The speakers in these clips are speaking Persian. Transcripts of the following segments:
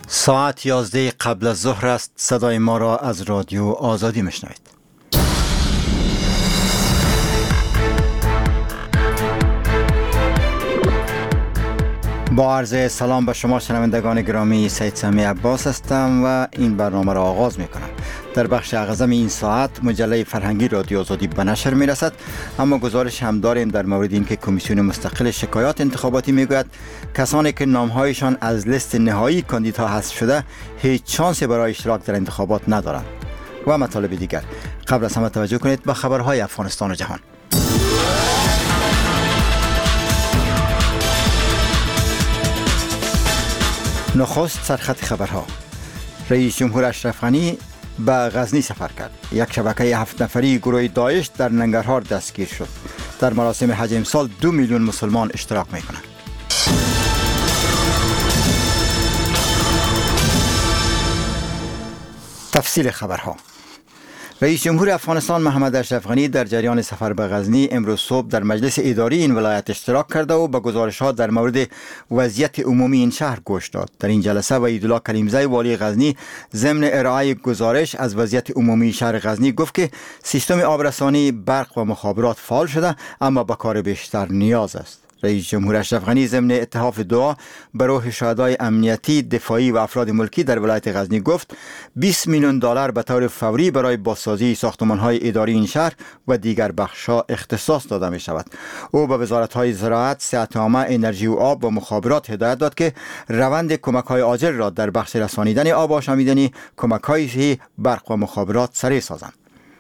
ساعت 11 قبل از ظهر است. صدای ما را از رادیو آزادی میشنوید. با عرض سلام به شما شنوندگان گرامی، سید سمی عباس هستم و این برنامه را آغاز می کنم. در بخش اعظم این ساعت مجله فرهنگی رادیو آزادی به نشر می رسد، اما گزارش هم داریم در مورد اینکه کمیسیون مستقل شکایات انتخاباتی می گوید کسانی که نامهایشان از لیست نهایی کاندیدها حذف شده هیچ شانسی برای اشتراک در انتخابات ندارند و مطالب دیگر. قبل از همه توجه کنید به خبرهای افغانستان و جهان. نخست سرخط خبرها. رئیس جمهور اشرف غنی به غزنی سفر کرد. یک شبکه 7 نفری گروه داعش در ننگرهار دستگیر شد. در مراسم حج امسال 2 میلیون مسلمان اشتراک می کنند. تفصیل خبرها. رئیس جمهور افغانستان محمد اشرف غنی در جریان سفر به غزنی امروز صبح در مجلس اداری این ولایت اشتراک کرده و به گزارش‌ها در مورد وضعیت عمومی این شهر گوش داد. در این جلسه وحیدالله کریمزی والی غزنی ضمن ارائه گزارش از وضعیت عمومی شهر غزنی گفت که سیستم آبرسانی، برق و مخابرات فعال شده، اما به کار بیشتر نیاز است. رئیس جمهور اشرف غنی ضمن اتحاف دعا به روح شهدای امنیتی، دفاعی و افراد ملکی در ولایت غزنی گفت 20 میلیون دلار به طور فوری برای بازسازی ساختمان‌های اداری این شهر و دیگر بخش‌ها اختصاص داده می شود. او به وزارت‌های زراعت، صحت عامه، انرژی و آب و مخابرات هدایت داد که روند کمک‌های عاجل را در بخش رسانیدن آب آشامیدنی، کمک‌های برق و مخابرات سریع سازند.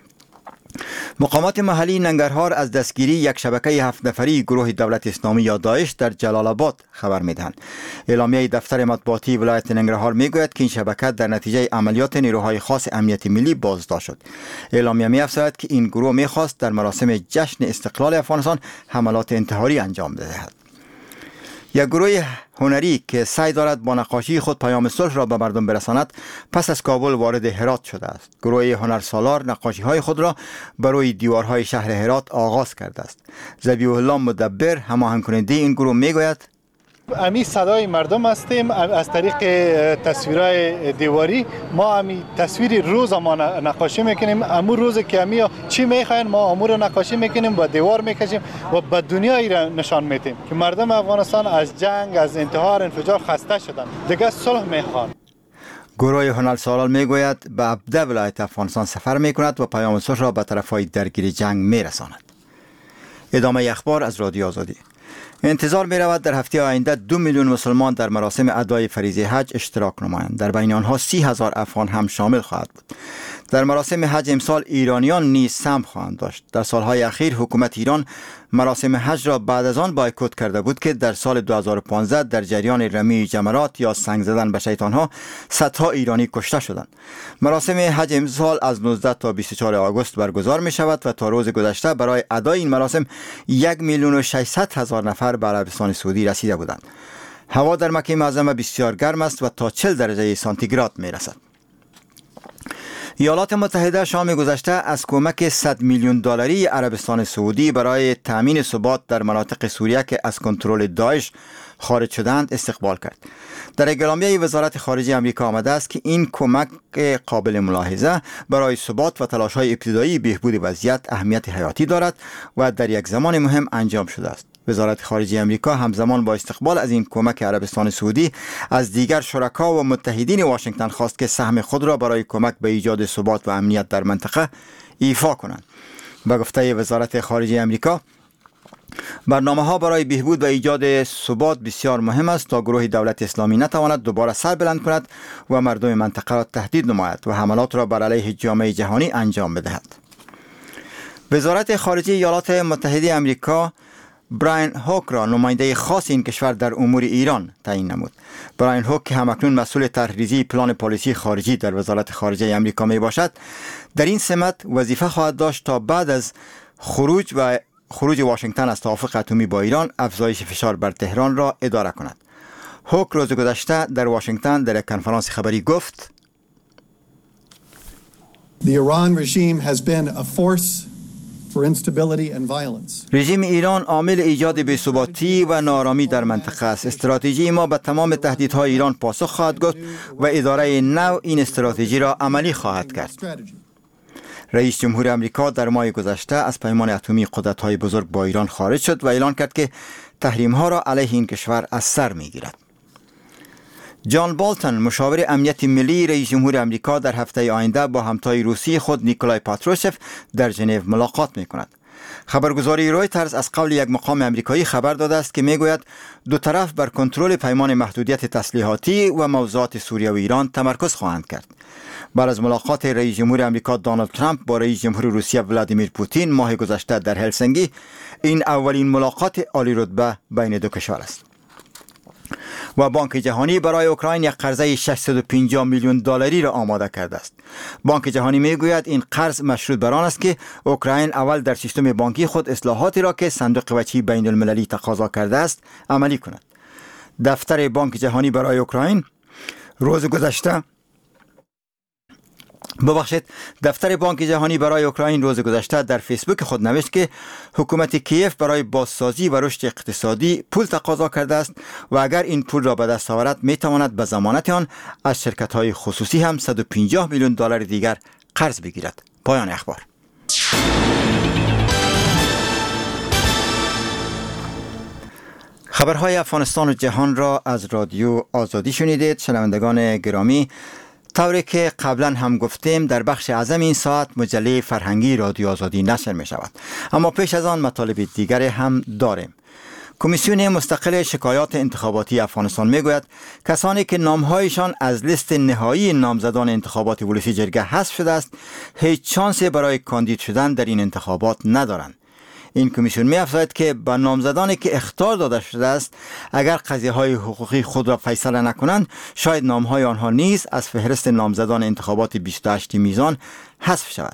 مقامات محلی ننگرهار از دستگیری یک شبکه 7 نفری گروه دولت اسلامی یا داعش در جلال آباد خبر می‌دهند. اعلامیه دفتر مطبوعاتی ولایت ننگرهار میگوید که این شبکه در نتیجه عملیات نیروهای خاص امنیت ملی بازداشت شد. اعلامیه می‌افزاید که این گروه می‌خواست در مراسم جشن استقلال افغانستان حملات انتحاری انجام دهد. یک گروه هنری که سعی دارد با نقاشی خود پیام صلح را به مردم برساند پس از کابل وارد هرات شده است. گروه هنرسالار نقاشی های خود را بر روی دیوارهای شهر هرات آغاز کرده است. ذبیح الله مدبر هماهنگ کننده این گروه میگوید امی صدای مردم هستیم. از طریق تصویرهای دیواری ما امی تصویر روز ما نقاشی میکنیم. امو روز که امی چی میخواین ما امور نقاشی میکنیم، با دیوار میکشیم و به دنیایی را نشان میدیم که مردم افغانستان از جنگ، از انتحار، انفجار خسته شدن، دیگه صلح میخوان. گروه هنرسالار میگوید به ابدا ولایت افغانستان سفر میکند و پیام صلح را به طرفای درگیر جنگ میرساند. ادامه اخبار از رادیو آزادی. انتظار می رود در هفته آینده 2 میلیون مسلمان در مراسم ادای فریضه حج اشتراک نمایند. در بین آنها 30,000 افغان هم شامل خواهد بود. در مراسم حج امسال ایرانیان نیز سهم خواهند داشت. در سالهای اخیر حکومت ایران مراسم حج را بعد از آن بایکوت کرده بود که در سال 2015 در جریان رمی جمرات یا سنگ زدن به شیطانها صدها ایرانی کشته شدند. مراسم حج امسال از 19 تا 24 آگوست برگزار می شود و تا روز گذشته برای ادای این مراسم 1,600,000 نفر به عربستان سعودی رسیده بودند. هوا در مکه معظمه بسیار گرم است و تا 40 درجه سانتیگراد می رسد. ایالات متحده شام گذشته از کمک 100 میلیون دلاری عربستان سعودی برای تامین ثبات در مناطق سوریه که از کنترل داعش خارج شدند استقبال کرد. در اعلامیه وزارت خارجه آمریکا آمده است که این کمک قابل ملاحظه برای ثبات و تلاش‌های ابتدایی بهبود وضعیت اهمیت حیاتی دارد و در یک زمان مهم انجام شده است. وزارت خارجه آمریکا همزمان با استقبال از این کمک عربستان سعودی از دیگر شرکا و متحدین واشنگتن خواست که سهم خود را برای کمک به ایجاد ثبات و امنیت در منطقه ایفا کنند. به گفته وزارت خارجه آمریکا، برنامه‌ها برای بهبود و ایجاد ثبات بسیار مهم است تا گروه دولت اسلامی نتواند دوباره سر بلند کند و مردم منطقه را تهدید نماید و حملات را بر علیه جامعه جهانی انجام بدهد. وزارت خارجه ایالات متحده آمریکا براین هوک را نماینده خاص این کشور در امور ایران تعیین نمود. براین هوک که همکنون مسئول طرحریزی پلان پالیسی خارجی در وزارت خارجه آمریکا می باشد، در این سمت وظیفه خواهد داشت تا بعد از خروج واشنگتن از توافق اتمی با ایران افزایش فشار بر تهران را اداره کند. هوک روز گذشته در واشنگتن در یک کنفرانس خبری گفت The Iran regime has been a force رژیم ایران عامل ایجاد بی‌ثباتی و نارامی در منطقه است. استراتژی ما به تمام تهدیدهای ایران پاسخ خواهد گفت و اداره نو این استراتژی را عملی خواهد کرد. رئیس جمهور امریکا در ماه گذشته از پیمان اتمی قدرت‌های بزرگ با ایران خارج شد و اعلان کرد که تحریم‌ها را علیه این کشور از سر می‌گیرد. جان بولتن، مشاور امنیت ملی رئیس جمهور امریکا، در هفته آینده با همتای روسی خود نیکولای پاتروشف در ژنو ملاقات می‌کند. خبرگزاری رویترز از قول یک مقام امریکایی خبر داده است که میگوید دو طرف بر کنترل پیمان محدودیت تسلیحاتی و موضوعات سوریه و ایران تمرکز خواهند کرد. بعد از ملاقات رئیس جمهور امریکا دونالد ترامپ با رئیس جمهور روسیه ولادیمیر پوتین ماه گذشته در هلسینکی، این اولین ملاقات عالی رتبه بین دو کشور است. و بانک جهانی برای اوکراین یک قرضه 650 میلیون دلاری را آماده کرده است. بانک جهانی میگوید این قرض مشروط بر آن است که اوکراین اول در سیستم بانکی خود اصلاحاتی را که صندوق وجهی بین المللی تقاضا کرده است عملی کند. دفتر بانک جهانی برای اوکراین روز گذشته در فیسبوک خود نوشت که حکومت کیف برای بازسازی و رشد اقتصادی پول تقاضا کرده است و اگر این پول را به دست آورد میتواند به ضمانت آن از شرکت‌های خصوصی هم 150 میلیون دلار دیگر قرض بگیرد. پایان اخبار. خبرهای افغانستان و جهان را از رادیو آزادی شنیدید. شنوندگان گرامی، طوری که قبلا هم گفتیم در بخش اعظم این ساعت مجله فرهنگی رادیو آزادی نشر می شود، اما پیش از آن مطالب دیگر هم داریم. کمیسیون مستقل شکایات انتخاباتی افغانستان می گوید کسانی که نامهایشان از لیست نهایی نامزدان انتخابات ولسی جرگه حذف شده است هیچ شانسی برای کاندید شدن در این انتخابات ندارند. این کمیسیون می افزاید که به نامزدانی که اخطار داده شده است اگر قضیه های حقوقی خود را فیصله نکنند شاید نامهای آنها نیز از فهرست نامزدان انتخابات 28 میزان حذف شود.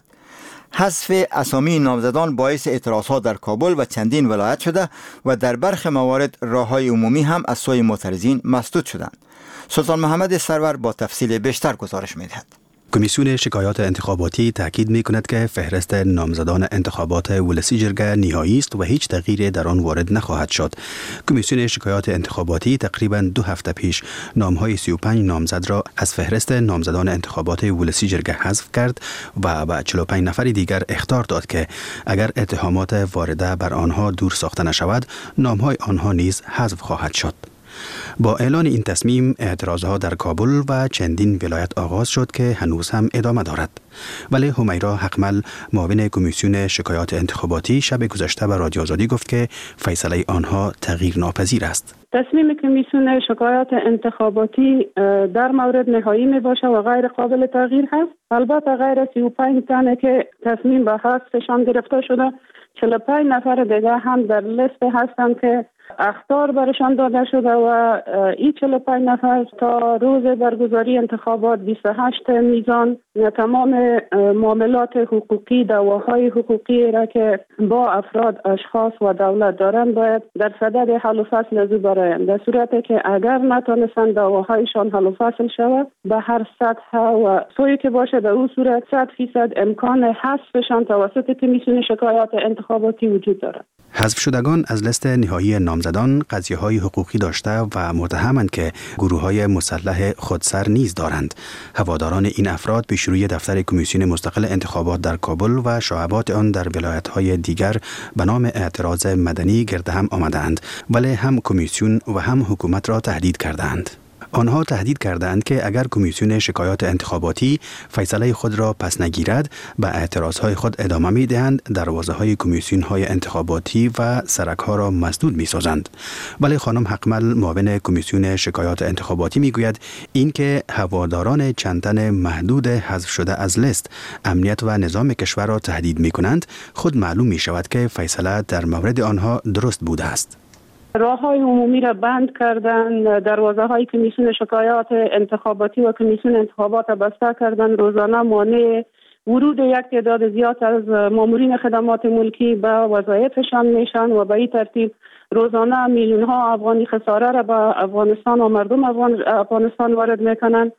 حذف اسامی نامزدان باعث اعتراضها در کابل و چندین ولایت شده و در برخی موارد راههای عمومی هم از سوی معترضین مسدود شدند. سلطان محمد سرور با تفصیل بیشتر گزارش می‌دهد. کمیسیون شکایات انتخاباتی تاکید می‌کند که فهرست نامزدان انتخابات ولسی جرگه نهایی است و هیچ تغییری در آن وارد نخواهد شد. کمیسیون شکایات انتخاباتی تقریباً 2 هفته پیش نام‌های 35 نامزد را از فهرست نامزدان انتخابات ولسی جرگه حذف کرد و به 45 نفر دیگر اخطار داد که اگر اتهامات وارده بر آنها دور ساخته نشود نام‌های آنها نیز حذف خواهد شد. با اعلان این تصمیم اعتراضها در کابل و چندین ولایت آغاز شد که هنوز هم ادامه دارد. ولی همیرا حقمل معاون کمیسیون شکایات انتخاباتی شب گذشته به رادیو آزادی گفت که فیصله آنها تغییر ناپذیر است. تصمیم کمیسیون شکایات انتخاباتی در مورد نهایی می باشه و غیر قابل تغییر هست. البته غیر 35 تنه که تصمیم به حذفشان گرفته شده، 45 نفر دیگه هم در لیست هستند که اخطار برشان داده شده و این 45 نفر تا روز برگزاری انتخابات 28 میزان تمام معاملات حقوقی، دعواهای حقوقی را که با افراد، اشخاص و دولت دارند باید در صدد حل و فصل از او برآیند. در صورتی که اگر نتونستند دعواهایشان حل و فصل شود به هر سطح و سوی که باشه در اون صورت 100% امکان حذفشان توسط کمیسیون شکایات انتخاباتی وجود دارد. حذف شدگان از لیست نهایی نامزدان قضیه‌های حقوقی داشته و متهمند که گروه‌های مسلح خودسر نیز دارند. هواداران این افراد پیش روی دفتر کمیسیون مستقل انتخابات در کابل و شعبات آن در ولایت‌های دیگر به نام اعتراض مدنی گرد هم آمدند، ولی هم کمیسیون و هم حکومت را تهدید کردند. آنها تهدید کردند که اگر کمیسیون شکایات انتخاباتی فیصله خود را پس نگیرد به اعتراضهای خود ادامه می دهند، دروازه‌های کمیسیون‌های انتخاباتی و سرک‌ها را مسدود می‌سازند. ولی خانم حقمل معاون کمیسیون شکایات انتخاباتی می‌گوید اینکه هواداران چند تن محدود حذف شده از لیست امنیت و نظام کشور را تهدید می‌کنند، خود معلوم می‌شود که فیصله در مورد آنها درست بوده است. راه‌های عمومی را بند کردن، دروازه‌های کمیسیون شکایات انتخاباتی و کمیسیون انتخابات را بسته کردن، روزانه مانع ورود یک تعداد زیاد از مامورین خدمات ملکی به وظایفشان میشن و به این ترتیب روزانه میلیون‌ها افغانی خساره را به افغانستان و مردم افغانستان وارد میکنن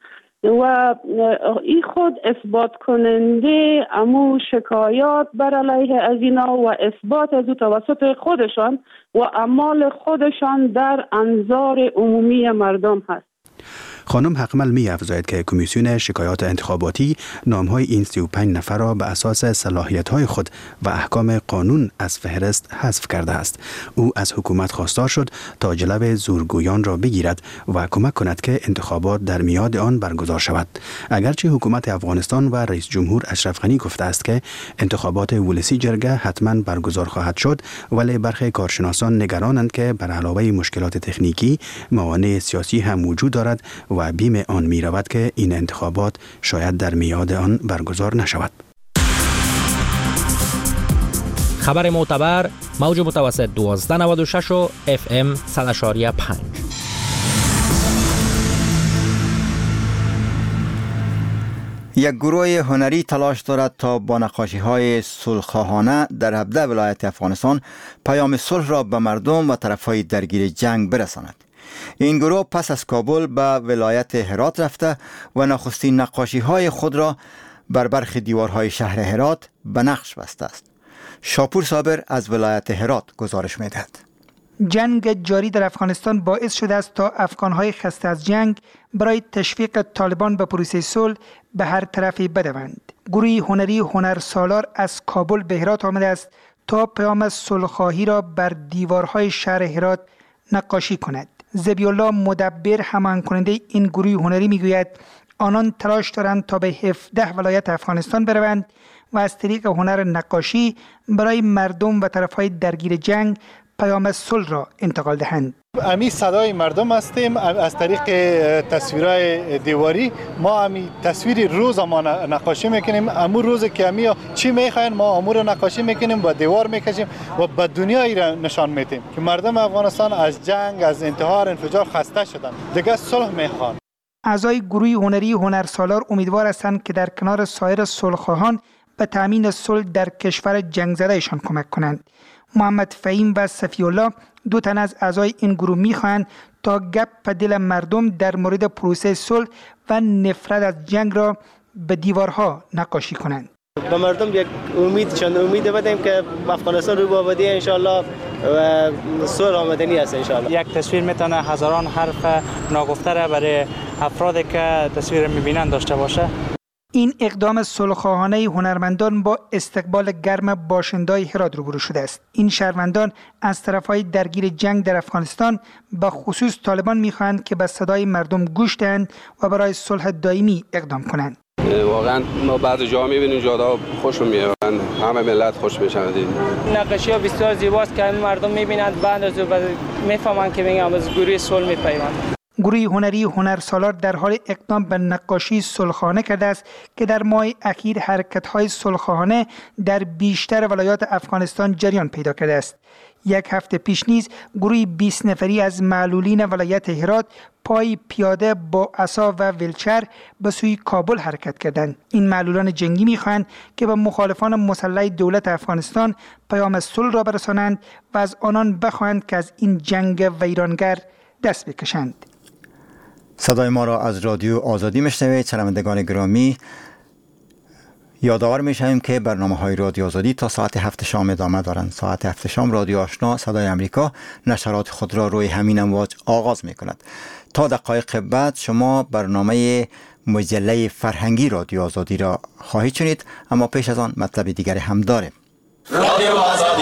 و این خود اثبات کننده امو شکایات بر علیه از اینا و اثبات از توسط خودشان و اعمال خودشان در انظار عمومی مردم هست. خانم حقمل می افزاید که کمیسیون شکایات انتخاباتی نامهای این 35 نفر را به اساس صلاحیت‌های خود و احکام قانون از فهرست حذف کرده است. او از حکومت خواستار شد تا جلو زورگویان را بگیرد و کمک کند که انتخابات در میعاد آن برگزار شود. اگرچه حکومت افغانستان و رئیس جمهور اشرف غنی گفته است که انتخابات ولسی جرگه حتما برگزار خواهد شد، ولی برخی کارشناسان نگرانند که بر علاوه مشکلات تکنیکی موانع سیاسی هم وجود دارد و بیم آن می رود که این انتخابات شاید در میعاد آن برگزار نشود. خبر معتبر موج متوسط 1296 و FM 100.5. یک گروه هنری تلاش دارد تا با نقاشی‌های صلح‌خواهانه در 17 ولایت افغانستان پیام صلح را به مردم و طرف‌های درگیر جنگ برساند. این گروه پس از کابل به ولایت هرات رفته و نخستین نقاشی‌های خود را بر برخی دیوارهای شهر هرات به نقش بسته است. شاپور صابر از ولایت هرات گزارش می‌دهد. جنگ جاری در افغانستان باعث شده است تا افغان‌های خسته از جنگ برای تشویق طالبان به پروسه صلح به هر طرفی بدوند. گروهی هنری هنرسالار از کابل به هرات آمده است تا پیام صلح‌خواهی را بر دیوارهای شهر هرات نقاشی کند. ذبیح الله مدبر همان کننده این گروه هنری میگوید آنان تلاش دارند تا به 17 ولایت افغانستان بروند و از طریق هنر نقاشی برای مردم و طرفهای درگیر جنگ پیام صلح را انتقال دهند. امی صدای مردم هستیم. از طریق تصویرهای دیواری ما امی تصویر روز ما نقاشی میکنیم. امو روز که امی چی میخواین ما امور نقاشی میکنیم و دیوار میکشیم و به دنیایی را نشان میدیم که مردم افغانستان از جنگ، از انتحار، انفجار خسته شدن، دیگه صلح میخوان. اعضای گروه هنری هنرسالار امیدوار هستند که در کنار سایر صلح‌خواهان به تامین صلح در کشور جنگ زدهشان کمک کنند. محمد فهیم و صفی الله دو تن از اعضای این گروه میخواهند تا گپ دل مردم در مورد پروسه صلح و نفرت از جنگ را به دیوارها نقاشی کنند. به مردم یک چند امید بدیم که افغانستان رو به آبادی ان شاء الله و صلح آمدنی است ان شاء الله. یک تصویر میتونه هزاران حرف ناگفته را برای افرادی که تصویر میبینن داشته باشه. این اقدام صلح‌خواهانه هنرمندان با استقبال گرم باشنده‌های هرات روبرو شده است. این شهروندان از طرف‌های درگیر جنگ در افغانستان به خصوص طالبان می‌خواهند که به صدای مردم گوش دهند و برای صلح دائمی اقدام کنند. واقعا ما بعضی جاها می‌بینیم جاها خوش میاد، همه ملت خوش میشن. نقاشی‌ها بسیار زیباست که مردم می‌بینند بعد از می‌فهمند که میگم از گروه صلح می‌پیوندند. گروه هنری هنرسالار در حال اقدام به نقاشی صلح‌خواهانه کرده است که در ماه اخیر حرکت‌های صلح‌خواهانه در بیشتر ولایات افغانستان جریان پیدا کرده است. یک هفته پیش نیز گروه 20 نفری از معلولین ولایت هرات پای پیاده با عصا و ویلچر به سوی کابل حرکت کردند. این معلولان جنگی می‌خواهند که به مخالفان مسلح دولت افغانستان پیام صلح را برسانند و از آنان بخواهند که از این جنگ ویرانگر دست بکشند. صدای ما را از رادیو آزادی میشنوید. شنوندگان گرامی، یادآور میشویم که برنامه‌های رادیو آزادی تا ساعت 7 شام ادامه دارند. ساعت 7 شام رادیو آشنا صدای امریکا نشرات خود را روی همین امواج آغاز میکند. تا دقایق بعد شما برنامه مجله فرهنگی رادیو آزادی را خواهید شنید، اما پیش از آن مطلب دیگری هم داریم. رادیو آزادی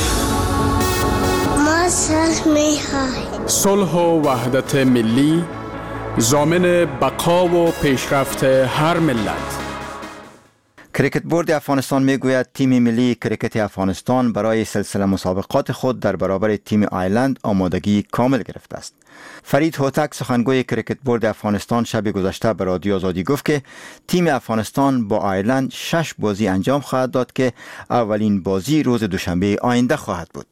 ما صلح می‌خواهیم. صلح و وحدت ملی ضامن بقا و پیشرفت هر ملت. کریکت بورد افغانستان میگوید تیم ملی کریکت افغانستان برای سلسله مسابقات خود در برابر تیم آیلند آمادگی کامل گرفته است. فرید هوتک سخنگوی کریکت بورد افغانستان شب گذشته به رادیو آزادی گفت که تیم افغانستان با آیلند 6 بازی انجام خواهد داد که اولین بازی روز دوشنبه آینده خواهد بود.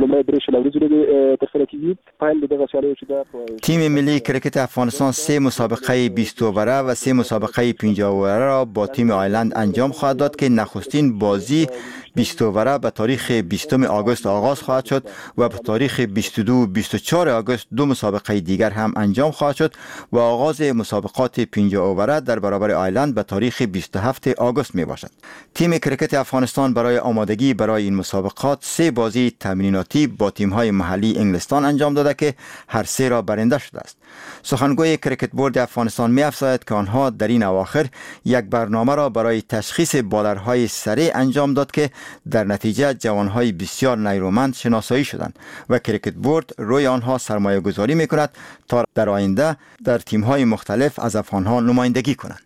تیم ملی کرکت افغانستان 3 مسابقه 20 اووره و 3 مسابقه 50 اووره را با تیم آیلند انجام خواهد داد که نخستین بازی 20 اووره به تاریخ 20 آگوست آغاز خواهد شد و به تاریخ 22 و 24 آگوست 2 مسابقه دیگر هم انجام خواهد شد و آغاز مسابقات 50 اووره در برابر آیلند به تاریخ 27 آگوست می باشد. تیم کرکت افغانستان برای آمادگی برای این مسابقات 3 بازی تمریناتی با تیم‌های محلی انگلستان انجام داده که هر 3 را برنده شده است. سخنگوی کرکت بورد افغانستان می افزاید که آنها در این اواخر یک برنامه را برای تشخیص بالرهای سریع انجام داد که در نتیجه جوانهای بسیار نیرومند شناسایی شدند و کرکت بورد روی آنها سرمایه گذاری می کند تا در آینده در تیم‌های مختلف از افغانها نمایندگی کنند.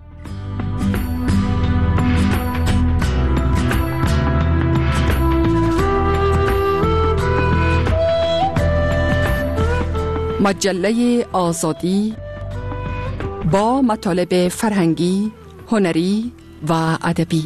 مجله آزادی با مطالب فرهنگی، هنری و ادبی.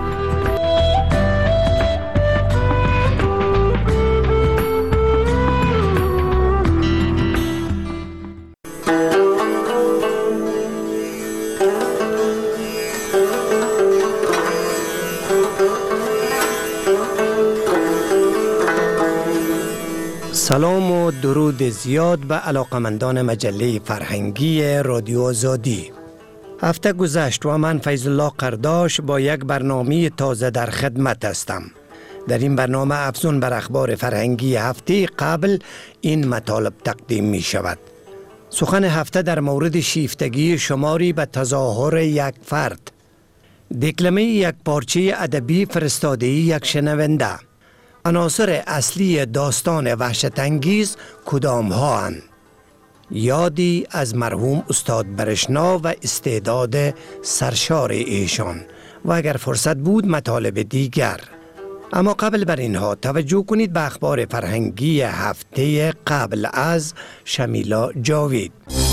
سلام و درود زیاد به علاقمندان مجله فرهنگی رادیو آزادی. هفته گذشت و من فیض الله قرداش با یک برنامه تازه در خدمت هستم. در این برنامه افزون بر اخبار فرهنگی هفته قبل این مطالب تقدیم می شود. سخن هفته در مورد شیفتگی شماری به تظاهر یک فرد. دکلمه یک پارچه ادبی فرستاده یک شنونده. عناصر اصلی داستان وحشت انگیز کدام ها اند؟ یادی از مرحوم استاد برشنا و استعداد سرشار ایشان و اگر فرصت بود مطالب دیگر. اما قبل بر اینها توجه کنید به اخبار فرهنگی هفته قبل از شمیلا جاوید.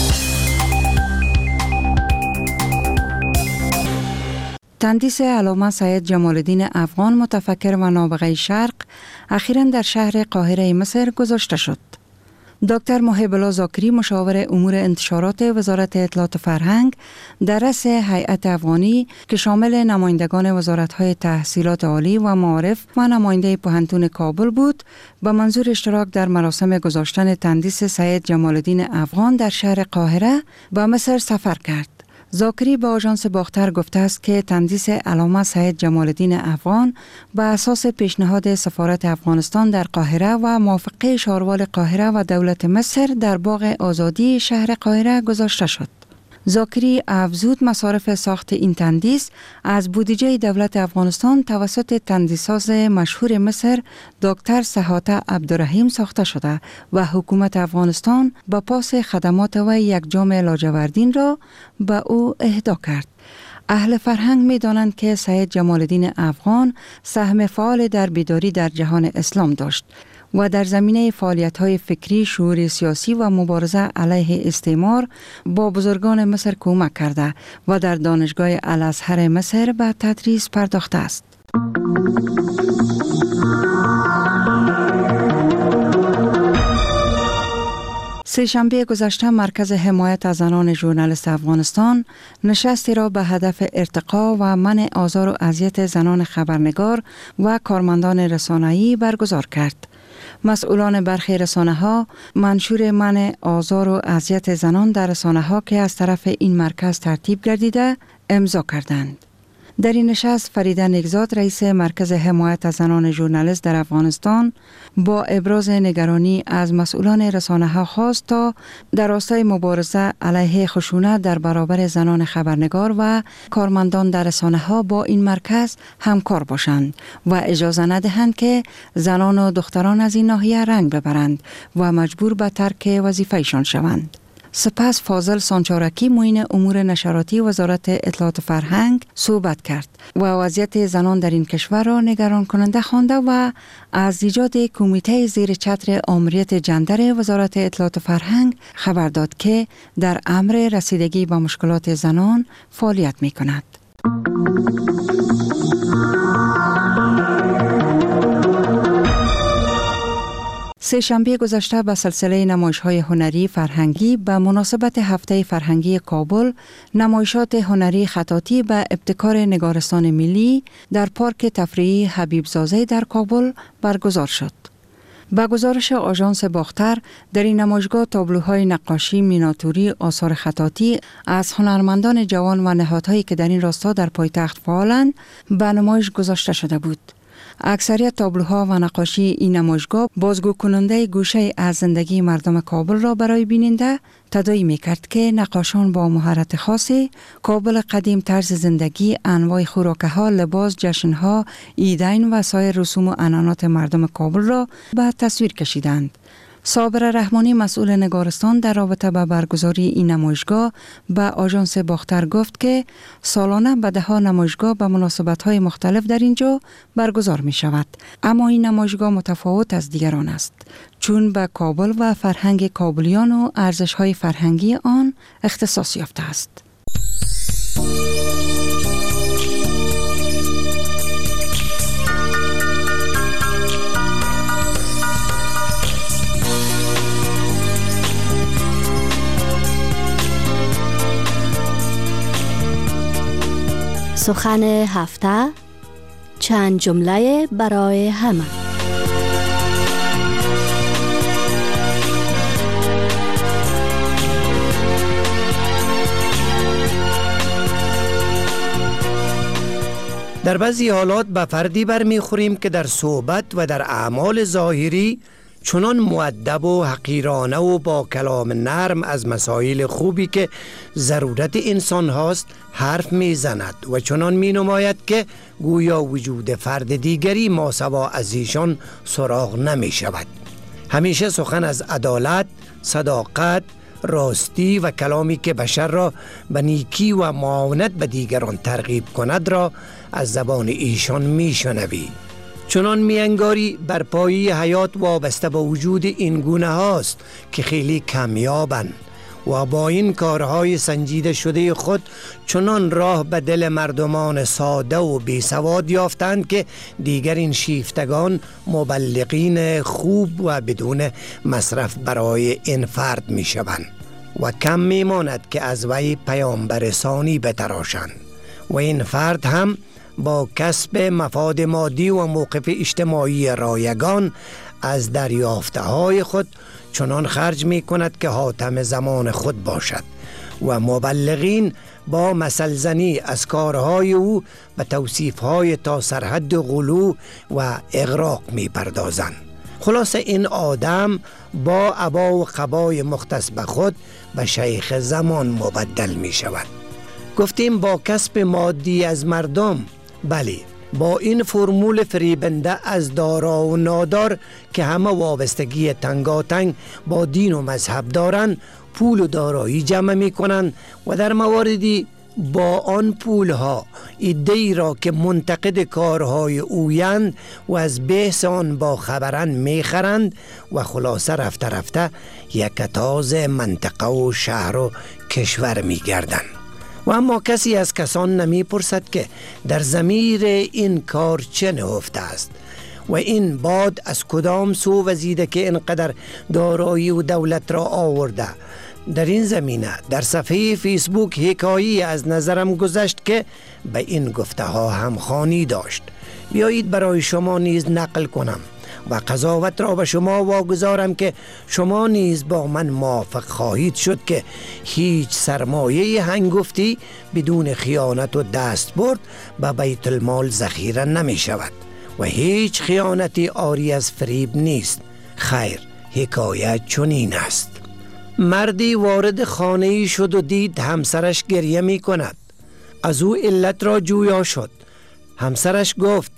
تندیس علامه سید جمال الدین افغان متفکر و نابغه شرق اخیراً در شهر قاهره مصر گذاشته شد. دکتر محب الله زاکری مشاور امور انتشارات وزارت اطلاعات و فرهنگ در رأس هیئت افغانی که شامل نمایندگان وزارت‌های تحصیلات عالی و معارف و نماینده پوهنتون کابل بود، به منظور اشتراک در مراسم گذاشتن تندیس سید جمال الدین افغان در شهر قاهره به مصر سفر کرد. زاکری به آژانس باختر گفته است که تندیس علامه سید جمال الدین افغان به اساس پیشنهاد سفارت افغانستان در قاهره و موافقه شاروال قاهره و دولت مصر در باغ آزادی شهر قاهره گذاشته شد. زاکری افزود مصارف ساخت این تندیس از بودجه دولت افغانستان توسط تندیساز مشهور مصر دکتر سحاته عبدالرحیم ساخته شده و حکومت افغانستان با پاس خدمات و یک جام لاجوردین را به او اهدا کرد. اهل فرهنگ می دانند که سید جمال الدین افغان سهم فعال در بیداری در جهان اسلام داشت و در زمینه فعالیت‌های فکری، شعور سیاسی و مبارزه علیه استعمار با بزرگان مصر کمک کرده و در دانشگاه الازهر مصر به تدریس پرداخته است. سه‌شنبه گذشته مرکز حمایت از زنان ژورنالیست افغانستان نشستی را به هدف ارتقا و منع آزار و اذیت زنان خبرنگار و کارمندان رسانه‌ای برگزار کرد. مسئولان برخی رسانه‌ها منشور منع آزار و اذیت زنان در رسانه‌ها که از طرف این مرکز ترتیب گردیده امضا کردند. در این نشست فریده نگزاد رئیس مرکز حمایت از زنان ژورنالیست در افغانستان با ابراز نگرانی از مسئولان رسانه‌ها خواست تا در راستای مبارزه علیه خشونت در برابر زنان خبرنگار و کارمندان در رسانه‌ها با این مرکز همکار باشند و اجازه ندهند که زنان و دختران از این ناحیه رنگ ببرند و مجبور به ترک وظیفه‌شان شوند. سپس فاضل سانچارکی معین امور نشراتی وزارت اطلاعات و فرهنگ صحبت کرد و وضعیت زنان در این کشور را نگران کننده خوانده و از ایجاد کمیته زیر چتر آمریت جندر وزارت اطلاعات و فرهنگ خبر داد که در امر رسیدگی به مشکلات زنان فعالیت می کند. سه‌شنبه گذشته به سلسله نمایش‌های هنری فرهنگی به مناسبت هفته فرهنگی کابل، نمایشات هنری خطاطی به ابتکار نگارستان ملی در پارک تفریحی حبیب زاده در کابل برگزار شد. با گزارش آژانس باختر، در این نمایشگاه تابلوهای نقاشی، میناتوری، آثار خطاطی از هنرمندان جوان و نهادهایی که در این راستا در پایتخت فعالند به نمایش گذاشته شده بود. اکثریت تابلوها و نقاشی این نمایشگاه بازگو کننده گوشه از زندگی مردم کابل را برای بیننده تداعی می‌کرد که نقاشان با مهارت خاصی کابل قدیم، طرز زندگی، انواع خوراک‌ها، لباس، جشن‌ها، عیدین و سایر رسوم و عنعنات مردم کابل را به تصویر کشیدند. صابر رحمانی مسئول نگارستان در رابطه با برگزاری این نمایشگاه به آژانس باختر گفت که سالانه به ده‌ها نمایشگاه به مناسبت‌های مختلف در اینجا برگزار می شود، اما این نمایشگاه متفاوت از دیگران است چون به کابل و فرهنگ کابلیان و ارزش‌های فرهنگی آن اختصاص یافته است. سخن هفته، چند جمله برای همه. در بعضی حالات به فردی برمیخوریم که در صحبت و در اعمال ظاهری چنان مؤدب و حقیرانه و با کلام نرم از مسائل خوبی که ضرورت انسان هاست حرف می زند و چنان می نماید که گویا وجود فرد دیگری ماسوا از ایشان سراغ نمی شود. همیشه سخن از عدالت، صداقت، راستی و کلامی که بشر را به نیکی و معاونت به دیگران ترغیب کند را از زبان ایشان می شنوی. چنان میانگاری بر پایه حیات وابسته به وجود این گونه هاست که خیلی کمیابند و با این کارهای سنجیده شده خود چنان راه به دل مردمان ساده و بیسواد یافتند که دیگر این شیفتگان مبلغین خوب و بدون مصرف برای این فرد می شوند و کم می ماند که از وی پیامبر ثانی بتراشند و این فرد هم با کسب مفاد مادی و موقف اجتماعی رایگان از دریافته های خود چنان خرج می کند که حاتم زمان خود باشد و مبلغین با مثل زنی از کارهای او به توصیفهای تا سرحد غلو و اغراق می پردازند. خلاصه این آدم با عبا و قبای مختص به خود به شیخ زمان مبدل می شود. گفتیم با کسب مادی از مردم، بله، با این فرمول فریبنده از دارا و نادار که همه وابستگی تنگاتنگ با دین و مذهب دارند پول و دارایی جمع می کنند و در مواردی با آن پولها ایده‌ای را که منتقد کارهای اویند و از بحث آن با خبرند می خرند و خلاصه رفته رفته یکتاز منطقه و شهر و کشور می گردند. و اما کسی از کسان نمی پرسد که در ضمیر این کار چه نهفته است و این باد از کدام سو وزیده که اینقدر دارایی و دولت را آورده. در این زمینه در صفحه فیسبوک حکایی از نظرم گذشت که به این گفته ها هم خوانی داشت. بیایید برای شما نیز نقل کنم و قضاوت را به شما واگذارم که شما نیز با من موافق خواهید شد که هیچ سرمایه هنگفتی بدون خیانت و دستبرد به بیت المال ذخیره نمی شود و هیچ خیانتی عاری از فریب نیست. خیر، حکایت چنین است. مردی وارد خانه‌ای شد و دید همسرش گریه می کند. از او علت را جویا شد. همسرش گفت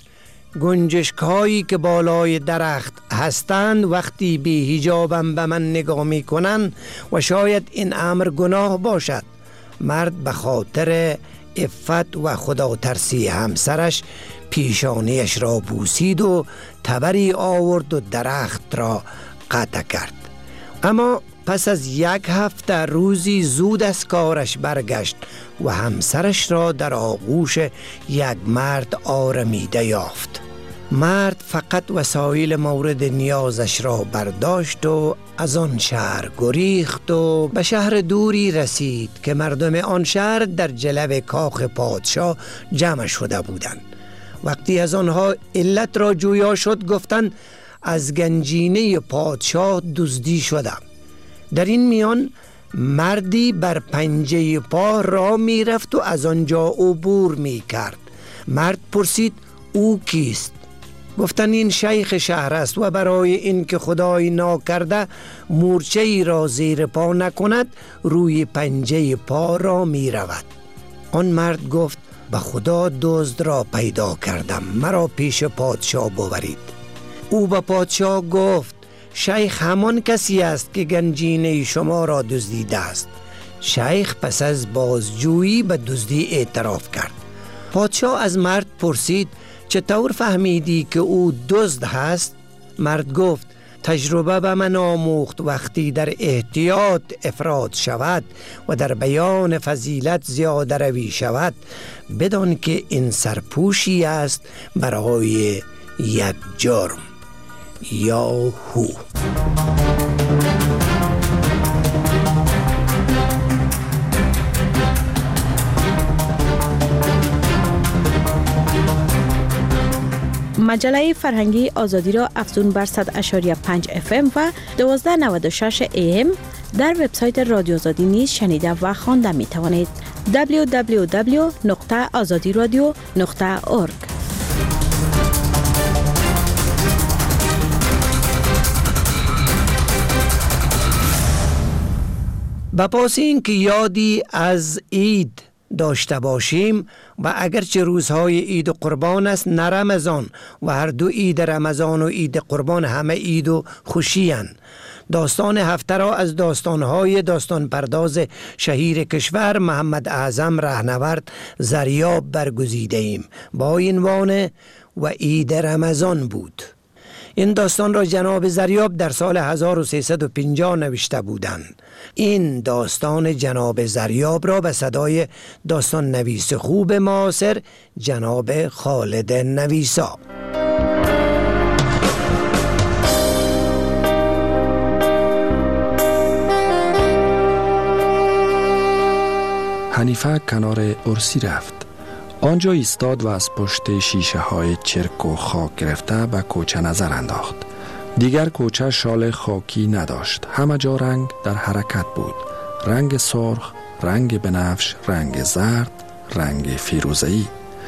گنجشک هایی که بالای درخت هستند وقتی بی حجابم به من نگاه می کنند و شاید این امر گناه باشد. مرد به خاطر عفت و خدا ترسی همسرش پیشانیش را بوسید و تبری آورد و درخت را قطع کرد. اما پس از 1 هفته روزی زود از کارش برگشت و همسرش را در آغوش یک مرد آرمیده یافت. مرد فقط وسایل مورد نیازش را برداشت و از آن شهر گریخت و به شهر دوری رسید که مردم آن شهر در جلب کاخ پادشاه جمع شده بودند. وقتی از آنها علت را جویا شد گفتند از گنجینه پادشاه دزدی شده. در این میان مردی بر پنجه پا را می رفت و از آنجا عبور می کرد. مرد پرسید او کیست؟ گفتند این شیخ شهر است و برای اینکه خدای ناکرده مورچه ای را زیر پا نکند روی پنجه پا را می رود. آن مرد گفت به خدا دزد را پیدا کردم، مرا پیش پادشاه ببرید. او به پادشاه گفت شیخ همان کسی است که گنجینه شما را دزدیده است. شیخ پس از بازجویی به دزدی اعتراف کرد. پادشاه از مرد پرسید چطور فهمیدی که او دزد هست؟ مرد گفت تجربه به من آموخت وقتی در احتیاط افراط شود و در بیان فضیلت زیاده روی شود بدان که این سرپوشی است برای یک جرم. یاهو. مجله فرهنگی آزادی را افزون بر 100.5 FM و 1296 AM در وبسایت رادیو آزادی نیز شنیده و خوانده می توانید. www.azadiradio.org. با پاس این که یادی از عید داشته باشیم و اگرچه روزهای عید و قربان است نه رمضان و هر دو عید رمضان و عید قربان همه عید و خوشی‌اند. داستان هفته را از داستانهای داستان پرداز شهیر کشور محمد اعظم رهنورد زریاب برگزیده ایم با عنوان و عید رمضان بود. این داستان را جناب زریاب در سال 1350 نوشته بودند. این داستان جناب زریاب را به صدای داستان نویس خوب معاصر جناب خالد نویسا. حنیفه کنار ارسی رفت. آنجا ایستاد و از پشت شیشه های چرک و خاک گرفته به کوچه نظر انداخت. دیگر کوچه شال خاکی نداشت. همه جا رنگ در حرکت بود. رنگ سرخ، رنگ بنفش، رنگ زرد، رنگ فیروزه‌ای.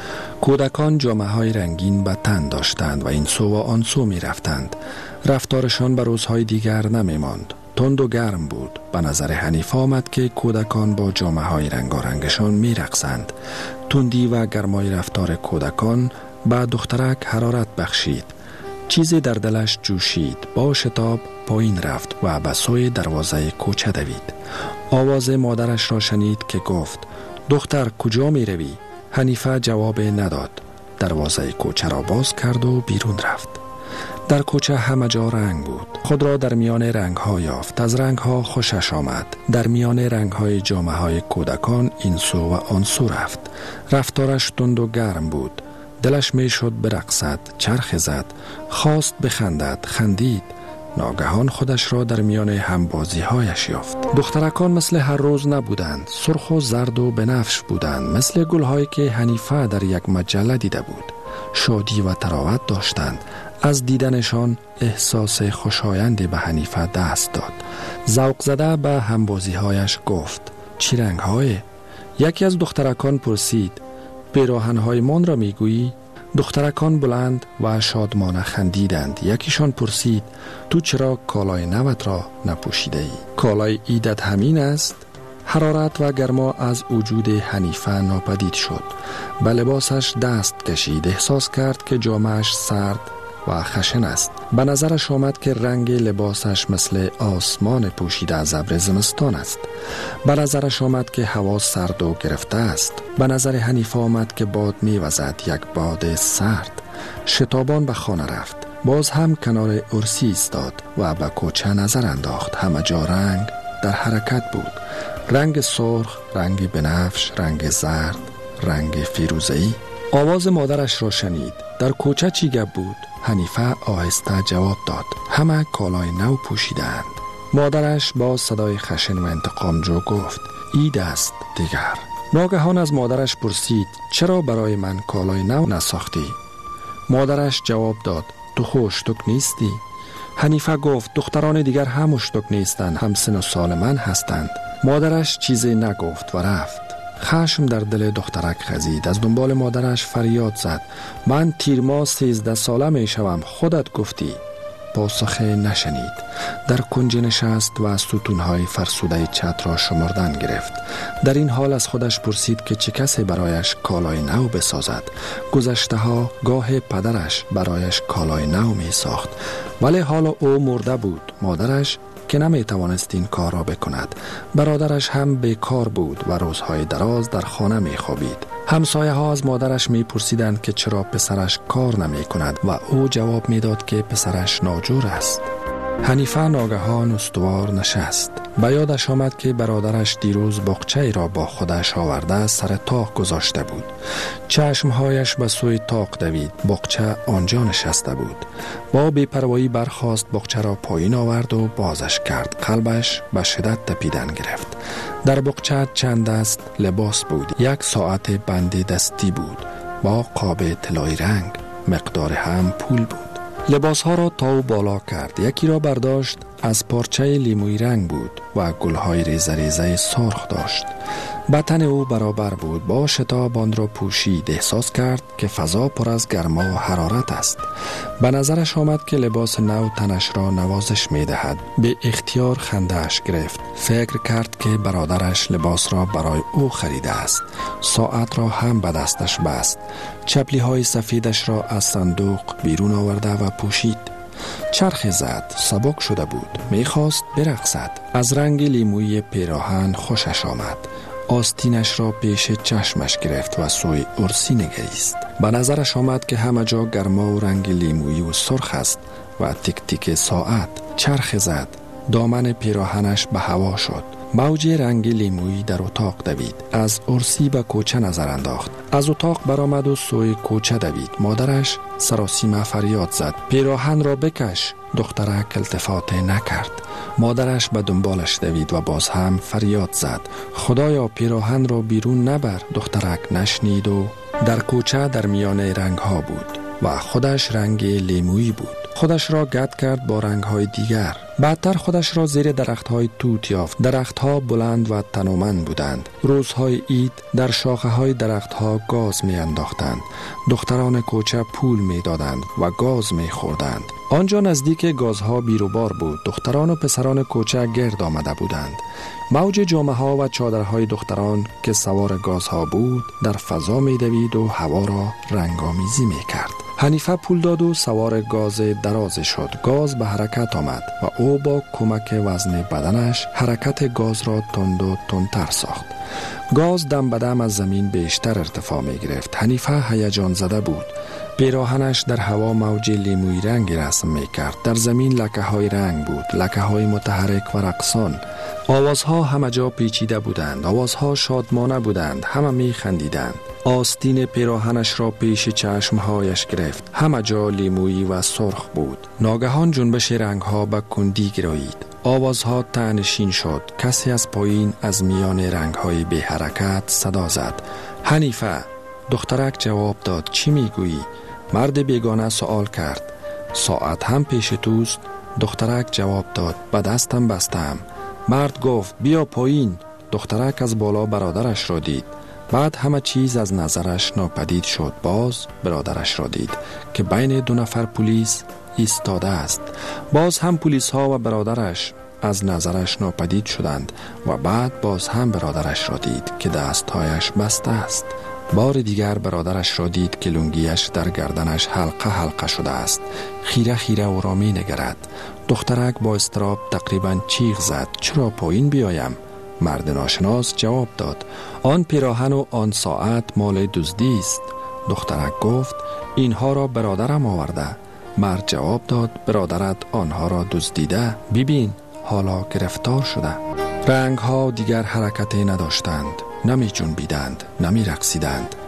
کودکان جامه های رنگین به تن داشتند و این سو و آن سو می رفتند. رفتارشان به روزهای دیگر نمی ماند. تند و گرم بود. به نظر حنیفه آمد که کودکان با جامه های رنگارنگشان می رقصند. تندی و گرمای رفتار کودکان به دخترک حرارت بخشید. چیزی در دلش جوشید. با شتاب پایین رفت و به سوی دروازه کوچه دوید. آواز مادرش را شنید که گفت دختر کجا می روی؟ حنیفه جواب نداد. دروازه کوچه را باز کرد و بیرون رفت. در کوچه همه جا رنگ بود. خود را در میان رنگ ها یافت. از رنگ ها خوشش آمد. در میان رنگ های جامه های کودکان این سو و آن سو رفت. رفتارش تند و گرم بود. دلش می شد برقصد، چرخ زد، خواست بخندد، خندید. ناگهان خودش را در میان همبازی هایش یافت. دخترکان مثل هر روز نبودند. سرخ و زرد و بنفش بودند. مثل گلهایی که حنیفه در یک مجله دیده بود. شادی و تراوت داشتند. از دیدنشان احساس خوشایندی به حنیفه دست داد. ذوق زده به همبازی هایش گفت چی رنگ های؟ یکی از دخترکان پرسید پیراهن های من را میگویی؟ دخترکان بلند و شادمانه خندیدند. یکیشان پرسید تو چرا کالای نوت را نپوشیده ای؟ کالای عیدت همین است؟ حرارت و گرما از وجود حنیفه ناپدید شد. به لباسش دست کشید. احساس کرد که جامه‌اش سرد و خشن است. به نظرش آمد که رنگ لباسش مثل آسمان پوشیده از ابر زمستان است. به نظرش آمد که هوا سرد و گرفته است. به نظر حنیفه آمد که باد می‌وزد، یک باد سرد. شتابان به خانه رفت. باز هم کنار ارسی ایستاد و به کوچه نظر انداخت. همه جا رنگ در حرکت بود. رنگ سرخ، رنگ بنفش، رنگ زرد، رنگ فیروزه‌ای. آواز مادرش را شنید. در کوچه چی گپ بود؟ حنیفه آهسته جواب داد همه کالای نو پوشیدند. مادرش با صدای خشن و انتقامجو گفت عید است دیگر. ناگهان از مادرش پرسید چرا برای من کالای نو نساختی؟ مادرش جواب داد تو خوشتک نیستی؟ حنیفه گفت دختران دیگر هم اشتک نیستند، هم سن و سال من هستند. مادرش چیزی نگفت و رفت. خشم در دل دخترک خزید. از دنبال مادرش فریاد زد من تیر ماه 13 ساله می شوم، خودت گفتی. پاسخ نشنید. در کنج نشست و ستونهای فرسوده چتر را شمردن گرفت. در این حال از خودش پرسید که چه کسی برایش کالای نو بسازد. گذشته ها گاه پدرش برایش کالای نو می ساخت، ولی حالا او مرده بود. مادرش که نمی توانست این کار را بکند. برادرش هم بیکار بود و روزهای دراز در خانه می خوابید. همسایه ها از مادرش می پرسیدند که چرا پسرش کار نمی کند و او جواب می داد که پسرش ناجور است. حنیفه ناگهان استوار نشست. به یادش آمد که برادرش دیروز باغچه‌ای را با خودش آورده سر طاق گذاشته بود. چشمهایش به سوی طاق دوید. باغچه آنجا نشسته بود. با بی‌پروایی برخاست، باغچه را پایین آورد و بازش کرد. قلبش به شدت تپیدن گرفت. در باغچه چند دست لباس بود. یک ساعت بند دستی بود با قاب طلایی رنگ. مقدار هم پول بود. لباس ها را تا و بالا کرد. یکی را برداشت، از پارچه لیموی رنگ بود و گلهای ریزه ریزه سرخ داشت. بدن او برابر بود. با شتاب آن را پوشید. احساس کرد که فضا پر از گرما و حرارت است. به نظرش آمد که لباس نو تنش را نوازش می دهد. به اختیار خنده‌اش گرفت. فکر کرد که برادرش لباس را برای او خریده است. ساعت را هم به دستش بست. چپلی های سفیدش را از صندوق بیرون آورده و پوشید. چرخ زد. سبک شده بود. میخواست برقصد. از رنگ لیمویی پیراهن خوشش آمد. آستینش را پیش چشمش گرفت و سوی ارسی نگریست. به نظرش آمد که همه جا گرما و رنگ لیمویی و سرخ است و تیک تیک ساعت. چرخ زد. دامن پیراهنش به هوا شد. موج رنگ لیمویی در اتاق دوید. از ارسی به کوچه نظر انداخت. از اتاق برآمد و سوی کوچه دوید. مادرش سراسیمه فریاد زد پیراهن را بکش. دخترک التفات نکرد. مادرش به دنبالش دوید و باز هم فریاد زد خدایا پیراهن را بیرون نبر. دخترک نشنید و در کوچه در میان رنگ ها بود و خودش رنگ لیمویی بود. خودش را گرد کرد با رنگ‌های دیگر. بعدتر خودش را زیر درخت‌های توت یافت. درخت‌ها بلند و تنومند بودند. روزهای عید در شاخه‌های درخت‌ها گاز می‌انداختند. دختران کوچه پول می‌دادند و گاز می‌خوردند. آنجا نزدیک گازها بیروبار بود. دختران و پسران کوچه گرد آمده بودند. موج جامه‌ها و چادرهای دختران که سوار گازها بود در فضا می‌دوید و هوا را رنگ‌آمیزی می‌کرد. حنیفه پول داد و سوار گاز دراز شد. گاز به حرکت آمد و او با کمک وزن بدنش حرکت گاز را تند و تندتر ساخت. گاز دم به دم از زمین بیشتر ارتفاع می گرفت. حنیفه هیجان زده بود. پیراهنش در هوا موج لیمویی رنگ رسم می کرد. در زمین لکه های رنگ بود. لکه های متحرک و رقصان. آوازها همه جا پیچیده بودند. آوازها شادمانه بودند. همه می خندیدند. آستین پیراهنش را پیش چشمهایش گرفت. همه جا لیمویی و سرخ بود. ناگهان جنبش رنگها به کندی گرایید. آوازها تنشین شد. کسی از پایین از میان رنگهای بی حرکت صدا زد حنیفه. دخترک جواب داد چی میگویی؟ مرد بیگانه سوال کرد ساعت هم پیش توست؟ دخترک جواب داد به دستم بستم. مرد گفت بیا پایین. دخترک از بالا برادرش را دید. بعد همه چیز از نظرش ناپدید شد. باز برادرش را دید که بین دو نفر پلیس ایستاده است. باز هم پلیس ها و برادرش از نظرش ناپدید شدند و بعد باز هم برادرش را دید که دستهایش بسته است. بار دیگر برادرش را دید که لنگیش در گردنش حلقه حلقه شده است. خیره خیره او را می نگرد. دخترک با اضطراب تقریبا چیغ زد چرا پایین بیایم؟ مرد ناشناس جواب داد آن پیراهن و آن ساعت مال دزدی است. دخترک گفت اینها را برادرم آورده. مرد جواب داد برادرت آنها را دزدیده. ببین حالا گرفتار شده. رنگ ها دیگر حرکتی نداشتند. نمی جنبیدند، نمی رقصیدند.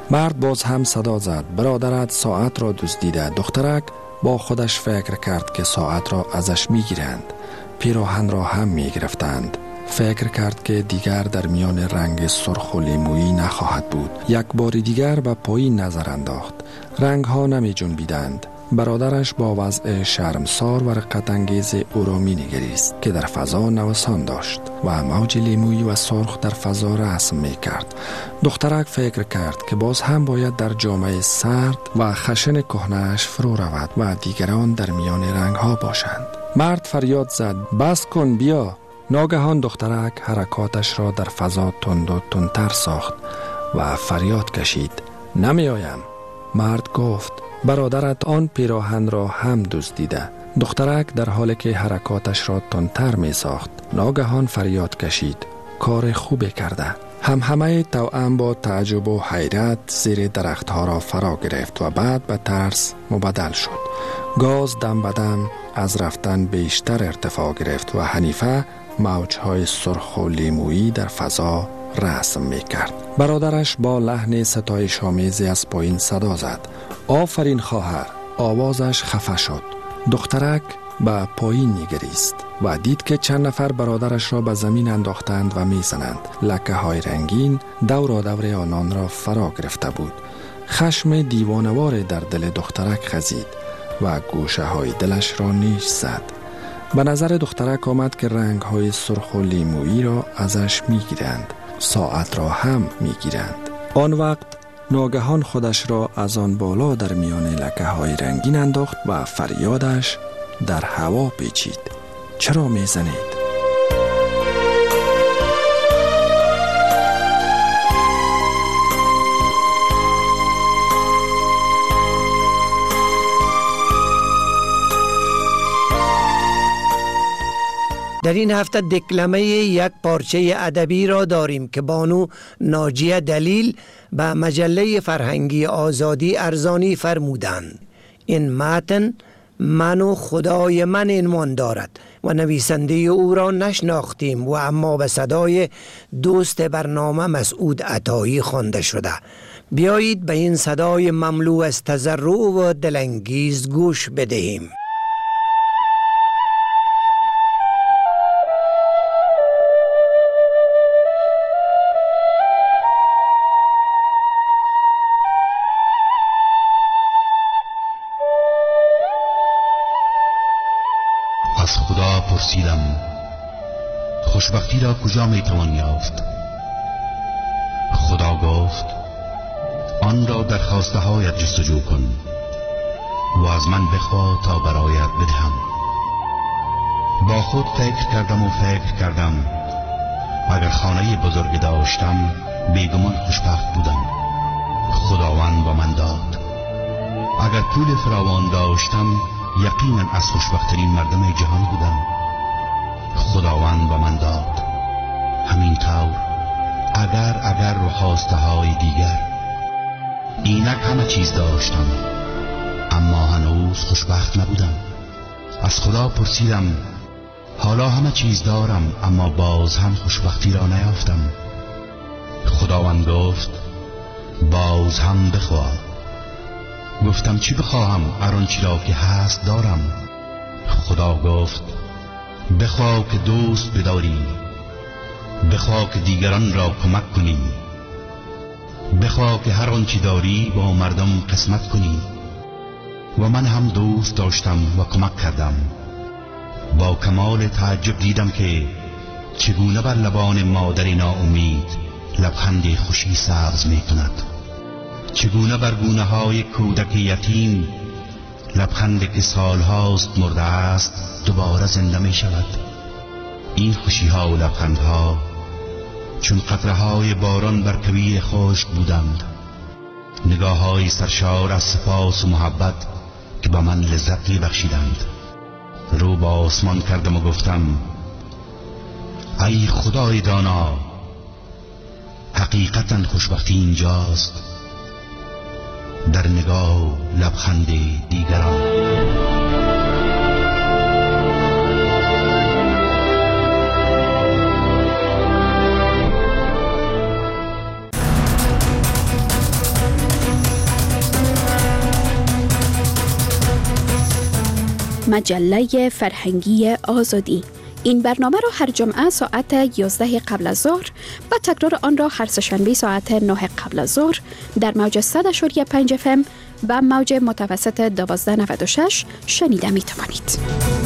مرد باز هم صدا زد: برادرت ساعت را دزدیده. دخترک با خودش فکر کرد که ساعت را ازش میگیرند. پیراهن را هم میگرفتند. فکر کرد که دیگر در میان رنگ سرخ و لیمویی نخواهد بود. یک بار دیگر به پایین نظر انداخت. رنگ ها نمی جنبیدند. برادرش با وضع شرمسار و رقت انگیز او را می نگریست که در فضا نوسان داشت و موج لیمویی و سرخ در فضا رسم می کرد. دخترک فکر کرد که باز هم باید در جامعه سرد و خشن کهنه‌اش فرو رود و دیگران در میان رنگ ها باشند. مرد فریاد زد: بس کن، بیا. ناگهان دخترک حرکاتش را در فضا تند و تندتر ساخت و فریاد کشید: نمی آیم. مرد گفت: برادرت آن پیراهن را هم دزدیده. دخترک در حالی که حرکاتش را تندتر می ساخت ناگهان فریاد کشید: کار خوبی کرده. همه توأم با تعجب و حیرت زیر درختها را فرا گرفت و بعد به ترس مبدل شد. گاز دم به دم از رفتن بیشتر ارتفاع گرفت و حنیفه موجهای سرخ و لیمویی در فضا رسم می کرد. برادرش با لحن ستایش آمیزی از پایین صدا زد: آفرین خواهر. آوازش خفه شد. دخترک به پایین نگریست و دید که چند نفر برادرش را به زمین انداختند و می زنند. لکه های رنگین دور دور آنان را فرا گرفته بود. خشم دیوانوار در دل دخترک خزید و گوشه های دلش را نیش زد. به نظر دخترک آمد که رنگ های سرخ و لیمویی را ازش می گیرند. ساعت را هم می گیرند. آن وقت ناگهان خودش را از آن بالا در میان لکه های رنگین انداخت و فریادش در هوا پیچید: چرا می زنید؟ در این هفته دکلمه یک پارچه ادبی را داریم که بانو ناجیه دلیل به مجله فرهنگی آزادی ارزانی فرمودند. این متن من و خدای من عنوان دارد و نویسنده او را نشناختیم و اما به صدای دوست برنامه مسعود عطایی خوانده شده. بیایید به این صدای مملو از تضرع و دلانگیز گوش بدهیم. از خدا پرسیدم خوشبختی را کجا می توان یافت؟ خدا گفت آن را در خواسته هایت جستجو کن و از من بخواه تا برایت بدهم. با خود فکر کردم اگر خانه بزرگ داشتم بیگمان خوشبخت بودم. خداوند با من داد. اگر پول فراوان داشتم یقینا از خوشبخت‌ترین مردم جهان بودم. خداوند با من داد. همینطور اگر و خواسته های دیگر. اینک همه چیز داشتم اما هنوز خوشبخت نبودم. از خدا پرسیدم حالا همه چیز دارم اما باز هم خوشبختی را نیافتم. خداوند گفت باز هم بخواه. گفتم چی بخواهم؟ آنچه را که هست دارم. خدا گفت بخواه که دوست بداری، بخواه که دیگران را کمک کنی، بخواه که هر آنچه داری با مردم قسمت کنی. و من هم دوست داشتم و کمک کردم. با کمال تعجب دیدم که چگونه بر لبان مادر ناامید لبخند خوشی سبز می کند، چگونه بر گونه های کودک یتیم لبخند که سالهاست مرده است دوباره زنده می شود. این خوشی ها و لبخند ها چون قطره های باران بر کویر خشک بودند، نگاه های سرشار از سپاس و محبت که به من لذت می بخشیدند. رو با آسمان کردم و گفتم ای خدای دانا، حقیقتا خوشبختی اینجاست، در نگاه و لبخند دیگران. مجله فرهنگی آزادی. این برنامه را هر جمعه ساعت 11 قبل از ظهر و تکرار آن را هر سه‌شنبه ساعت 9 قبل از ظهر در موج 100.5 FM و موج متوسط 1296 شنیده می توانید.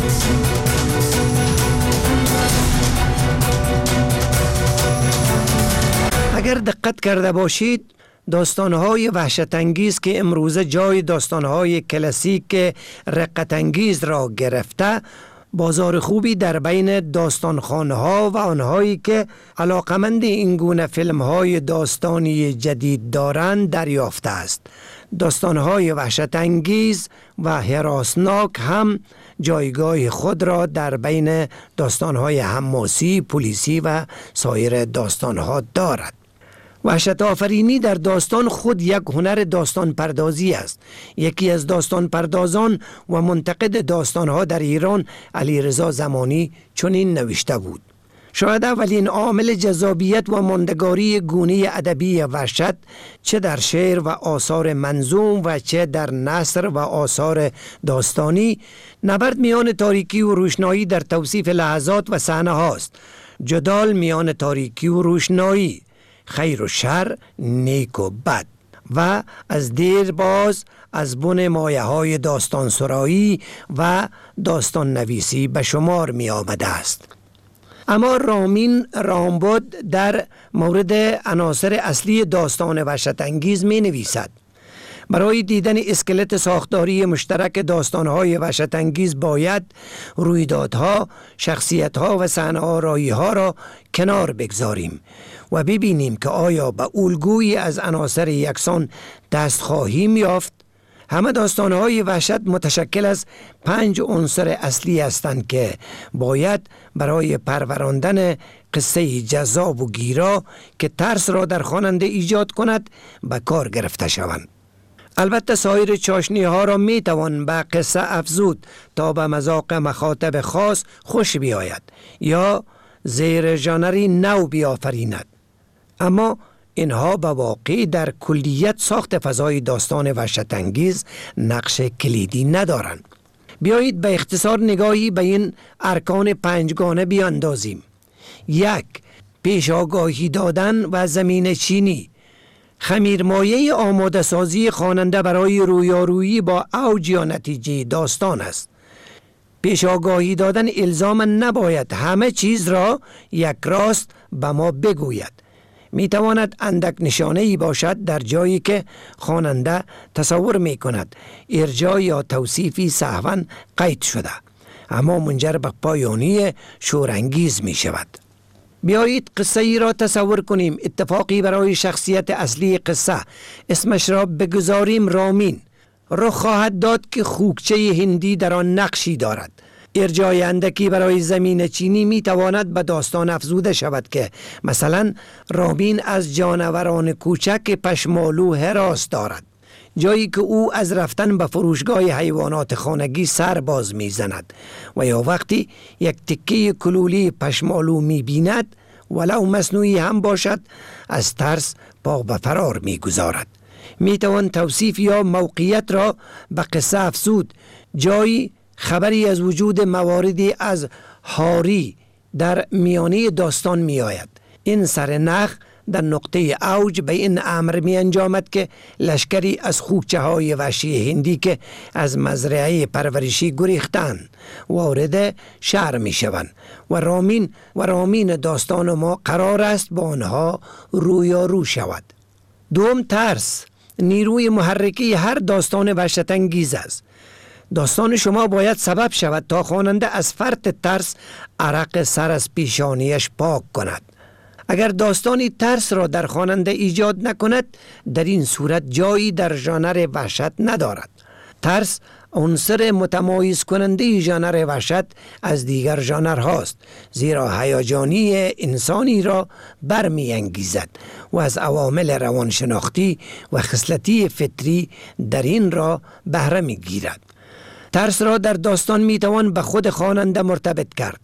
اگر دقت کرده باشید، داستان‌های وحشت‌انگیز که امروزه جای داستان‌های کلاسیک رقت‌انگیز را گرفته، بازار خوبی در بین داستانخوان‌ها و آنهایی که علاقمند این گونه فیلم‌های داستانی جدید دارند دریافته است. داستان‌های وحشت‌انگیز و هراسناک هم جایگاه خود را در بین داستان‌های حماسی، پلیسی و سایر داستان‌ها دارد. وحشت آفرینی در داستان خود یک هنر داستان پردازی است. یکی از داستان پردازان و منتقد داستانها در ایران، علیرضا زمانی، چنین نوشته بود: شاید اولین عامل جذابیت و ماندگاری گونه ادبی وحشت، چه در شعر و آثار منظوم و چه در نثر و آثار داستانی، نبرد میان تاریکی و روشنایی در توصیف لحظات و صحنه هاست. جدال میان تاریکی و روشنایی، خیر و شر، نیک و بد، و از دیر باز از بن مایه های داستان سرایی و داستان نویسی به شمار می آمده است. اما رامین رامبد در مورد عناصر اصلی داستان وحشت‌انگیز می نویسد: برای دیدن اسکلت ساختاری مشترک داستان‌های وحشت‌انگیز باید رویدادها، شخصیت‌ها و صحنه‌آرایی‌ها را کنار بگذاریم و ببینیم که آیا به الگویی از عناصر یکسان دست خواهیم یافت. همه داستان‌های وحشت متشکل از 5 عنصر اصلی هستند که باید برای پروراندن قصه جذاب و گیرا که ترس را در خواننده ایجاد کند به کار گرفته شوند. البته سایر چاشنی‌ها را می‌توان به قصه افزود تا به مذاق مخاطب خاص خوش بیاید یا زیر ژانری نو بیافریند، اما اینها به واقع در کلیت ساخت فضای داستان وحشت‌انگیز نقش کلیدی ندارند. بیایید به اختصار نگاهی به این ارکان 5گانه بیاندازیم. 1. پیش آگاهی دادن و زمینه چینی. خمیرمایه آماده سازی خواننده برای رویارویی با اوج یا نتیجه داستان است. پیش آگاهی دادن الزاما نباید همه چیز را یک راست به ما بگوید. می تواند اندک نشانه‌ای باشد در جایی که خواننده تصور می کند ارجاع یا توصیفی سهواً قید شده، اما منجر به پایانی شورانگیز می شود. بیایید قصه ای را تصور کنیم. اتفاقی برای شخصیت اصلی قصه، اسمش را بگذاریم رامین، رخ خواهد داد که خوکچه هندی در آن نقشی دارد. ارجاع اندکی برای زمین چینی می تواند به داستان افزوده شود که مثلا رامین از جانوران کوچک پشمالو هراس دارد، جایی که او از رفتن به فروشگاه حیوانات خانگی سر باز می زند و یا وقتی یک تکه کلولی پشمالو می بیند ولو مصنوعی هم باشد از ترس پا به فرار می گذارد. می توان توصیف یا موقعیت را به قصه افزود، جایی خبری از وجود مواردی از هاری در میانه داستان می آید. این سرنخ در نقطه اوج به این امر می انجامد که لشکری از خوکچه های وحشی هندی که از مزرعه پرورشی گریختند وارد شهر می شوند و رامین داستان ما قرار است با آنها رویارو شود. دوم، ترس نیروی محرکی هر داستان وحشت‌انگیز است. داستان شما باید سبب شود تا خواننده از فرط ترس عرق سر از پیشانیش پاک کند. اگر داستانی ترس را در خواننده ایجاد نکند، در این صورت جایی در ژانر وحشت ندارد. ترس عنصر متمایز کننده ژانر وحشت از دیگر ژانرهاست، زیرا هیجانی انسانی را برمی انگیزد و از عوامل روانشناختی و خصلتی فطری در این را بهره می گیرد. ترس را در داستان می توان به خود خواننده مرتبط کرد.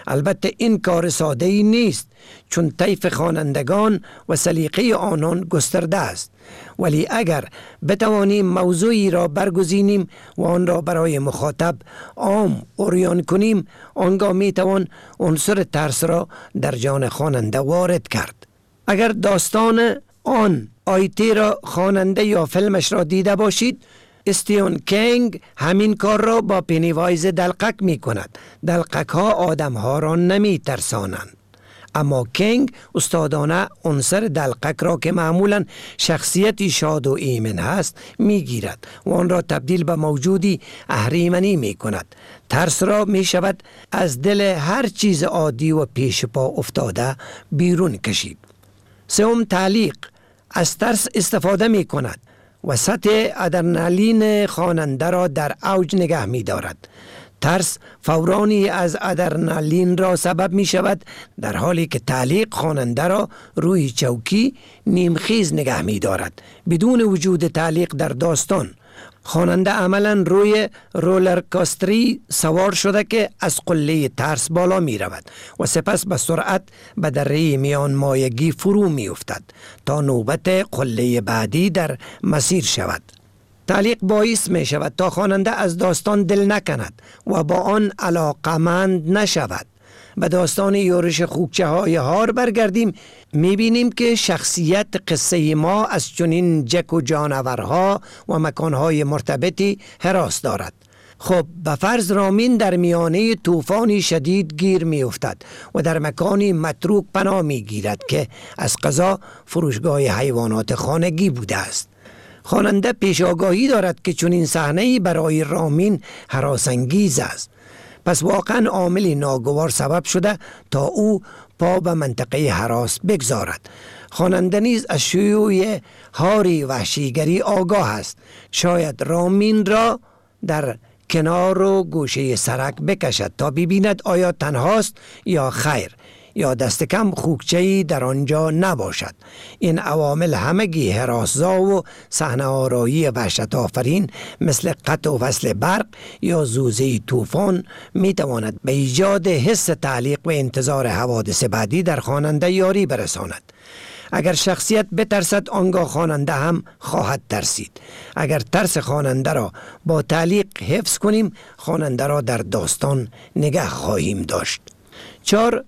البته این کار ساده ای نیست، چون طیف خوانندگان و سلیقه آنان گسترده است، ولی اگر بتوانیم موضوعی را برگزینیم و آن را برای مخاطب عام عریان کنیم، آنگاه میتوان عنصر ترس را در جان خواننده وارد کرد. اگر داستان آن آیتی را خواننده یا فیلمش را دیده باشید، استیون کینگ همین کار را با پنیوایز دلقک می کند. دلقک ها آدم ها را نمی ترسانند، اما کینگ استادانه عنصر دلقک را که معمولا شخصیتی شاد و ایمن هست می گیرد و آن را تبدیل به موجودی اهریمنی می کند. ترس را می شود از دل هر چیز عادی و پیش پا افتاده بیرون کشید. سوم، تعلیق از ترس استفاده می کند و سطح ادرنالین خواننده را در اوج نگه می دارد. ترس فورانی از ادرنالین را سبب می شود، در حالی که تعلیق خواننده را روی چوکی نیمخیز نگه می دارد. بدون وجود تعلیق در داستان، خواننده عملا روی رولرکاستری سوار شده که از قله ترس بالا می رود و سپس به سرعت به دره میان مایگی فرو می افتد تا نوبت قله بعدی در مسیر شود. تعلیق باعث می شود تا خواننده از داستان دل نکند و با آن علاقمند نشود. به داستان یورش خوکچه های هار برگردیم، می بینیم که شخصیت قصه ما از چنین جک و جانورها و مکانهای مرتبطی هراس دارد. خب به فرض رامین در میانه طوفانی شدید گیر می افتد و در مکانی متروک پناه می گیرد که از قضا فروشگاه حیوانات خانگی بوده است. خواننده پیش آگاهی دارد که چنین صحنه‌ای برای رامین هراسانگیز است، پس واقعا عاملی ناگوار سبب شده تا او پا به منطقه هراس بگذارد. خواننده نیز از شیوع هاری وحشیگری آگاه است. شاید رامین را در کنار و گوشه سرک بکشد تا ببیند آیا تنهاست یا خیر، یا دست کم خوکچه‌ای در آنجا نباشد. این عوامل همگی هراس‌زا و صحنه آرایی وحشت آفرین مثل قطع و وصل برق یا زوزه طوفان می تواند به ایجاد حس تعلیق و انتظار حوادث بعدی در خواننده یاری برساند. اگر شخصیت بترسد، آنگاه خواننده هم خواهد ترسید. اگر ترس خواننده را با تعلیق حفظ کنیم، خواننده را در داستان نگه خواهیم داشت. 4.